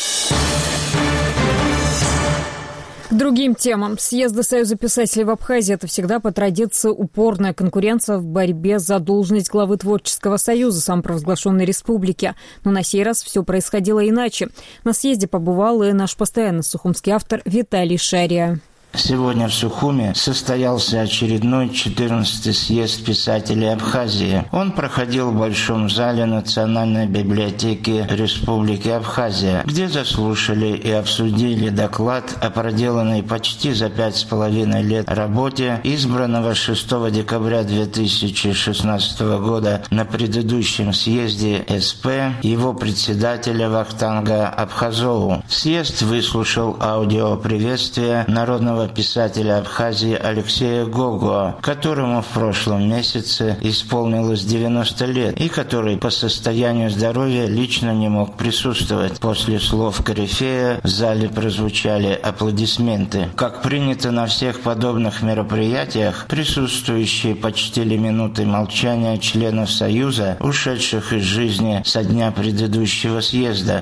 К другим темам. Съезды Союза писателей в Абхазии – это всегда по традиции упорная конкуренция в борьбе за должность главы Творческого союза самопровозглашенной республики. Но на сей раз все происходило иначе. На съезде побывал и наш постоянный сухумский автор Виталий Шария. Сегодня в Сухуме состоялся очередной четырнадцатый съезд писателей Абхазии. Он проходил в Большом зале Национальной библиотеки Республики Абхазия, где заслушали и обсудили доклад о проделанной почти за пять с половиной лет работе избранного шестого декабря две тысячи шестнадцатого года на предыдущем съезде СП его председателя Вахтанга Абхазову. Съезд выслушал аудиоприветствие народного писателя Абхазии Алексея Гогуа, которому в прошлом месяце исполнилось девяносто лет и который по состоянию здоровья лично не мог присутствовать. После слов корифея в зале прозвучали аплодисменты. Как принято на всех подобных мероприятиях, присутствующие почтили минутой молчания членов Союза, ушедших из жизни со дня предыдущего съезда.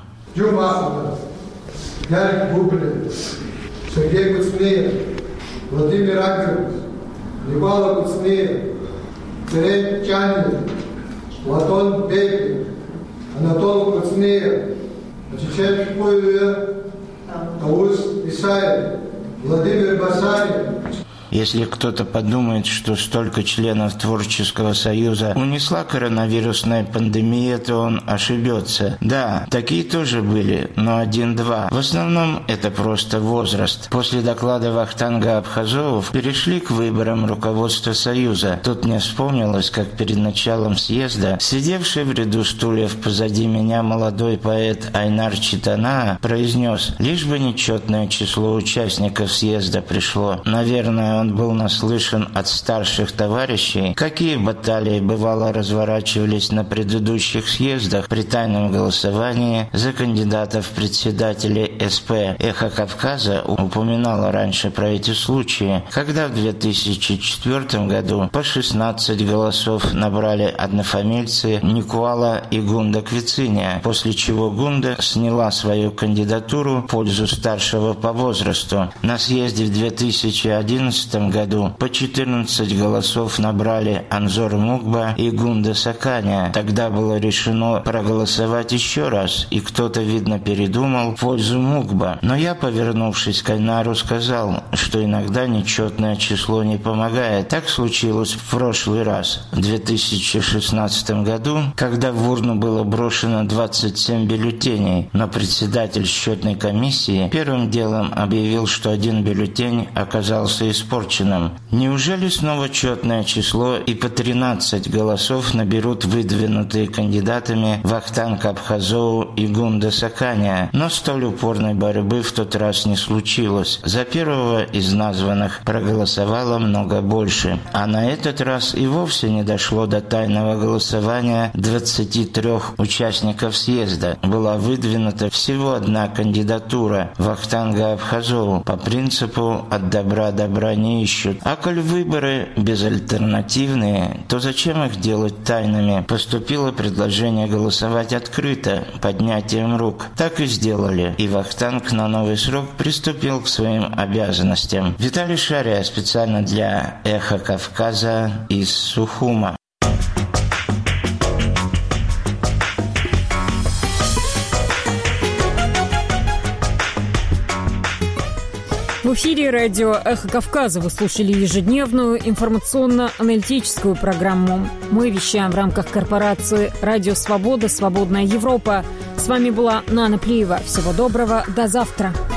Сергей Куцнеев, Владимир Акеров, Никола Куцнеев, Терен Чанин, Платон Бекин, Анатол Куцнеев, Чечен Шпоеве, Таус Исаев, Владимир Басарин. Если кто-то подумает, что столько членов Творческого союза унесла коронавирусная пандемия, то он ошибется. Да, такие тоже были, но один-два. В основном это просто возраст. После доклада Вахтанга Абхазова перешли к выборам руководства Союза. Тут мне вспомнилось, как перед началом съезда сидевший в ряду стульев позади меня молодой поэт Айнар Читана произнес: «Лишь бы нечетное число участников съезда пришло». Наверное, он был наслышан от старших товарищей, какие баталии бывало разворачивались на предыдущих съездах при тайном голосовании за кандидатов в председатели СП. «Эхо Кавказа» упоминало раньше про эти случаи, когда в две тысячи четвёртом году по шестнадцать голосов набрали однофамильцы Никуала и Гунда Квициния, после чего Гунда сняла свою кандидатуру в пользу старшего по возрасту. На съезде в две тысячи одиннадцатом году по четырнадцать голосов набрали Анзор Мукба и Гунда Саканя. Тогда было решено проголосовать еще раз, и кто-то, видно, передумал в пользу Мукба. Но я, повернувшись к Айнару, сказал, что иногда нечетное число не помогает. Так случилось в прошлый раз, в две тысячи шестнадцатом году, когда в урну было брошено двадцать семь бюллетеней, но председатель счетной комиссии первым делом объявил, что один бюллетень оказался испорчен. испорченным. Неужели снова четное число и по тринадцать голосов наберут выдвинутые кандидатами Вахтанг Абхазоу и Гунда Саканя? Но столь упорной борьбы в тот раз не случилось. За первого из названных проголосовало много больше. А на этот раз и вовсе не дошло до тайного голосования двадцати трёх участников съезда. Была выдвинута всего одна кандидатура – Вахтанга Абхазоу. По принципу «от добра добра не ищут». А коль выборы безальтернативные, то зачем их делать тайными? Поступило предложение голосовать открыто, поднятием рук. Так и сделали. И Вахтанг на новый срок приступил к своим обязанностям. Виталий Шария специально для «Эхо Кавказа» из Сухума. В эфире радио «Эхо Кавказа» вы слушали ежедневную информационно-аналитическую программу. Мы вещаем в рамках корпорации «Радио Свобода. Свободная Европа». С вами была Нана Плиева. Всего доброго. До завтра.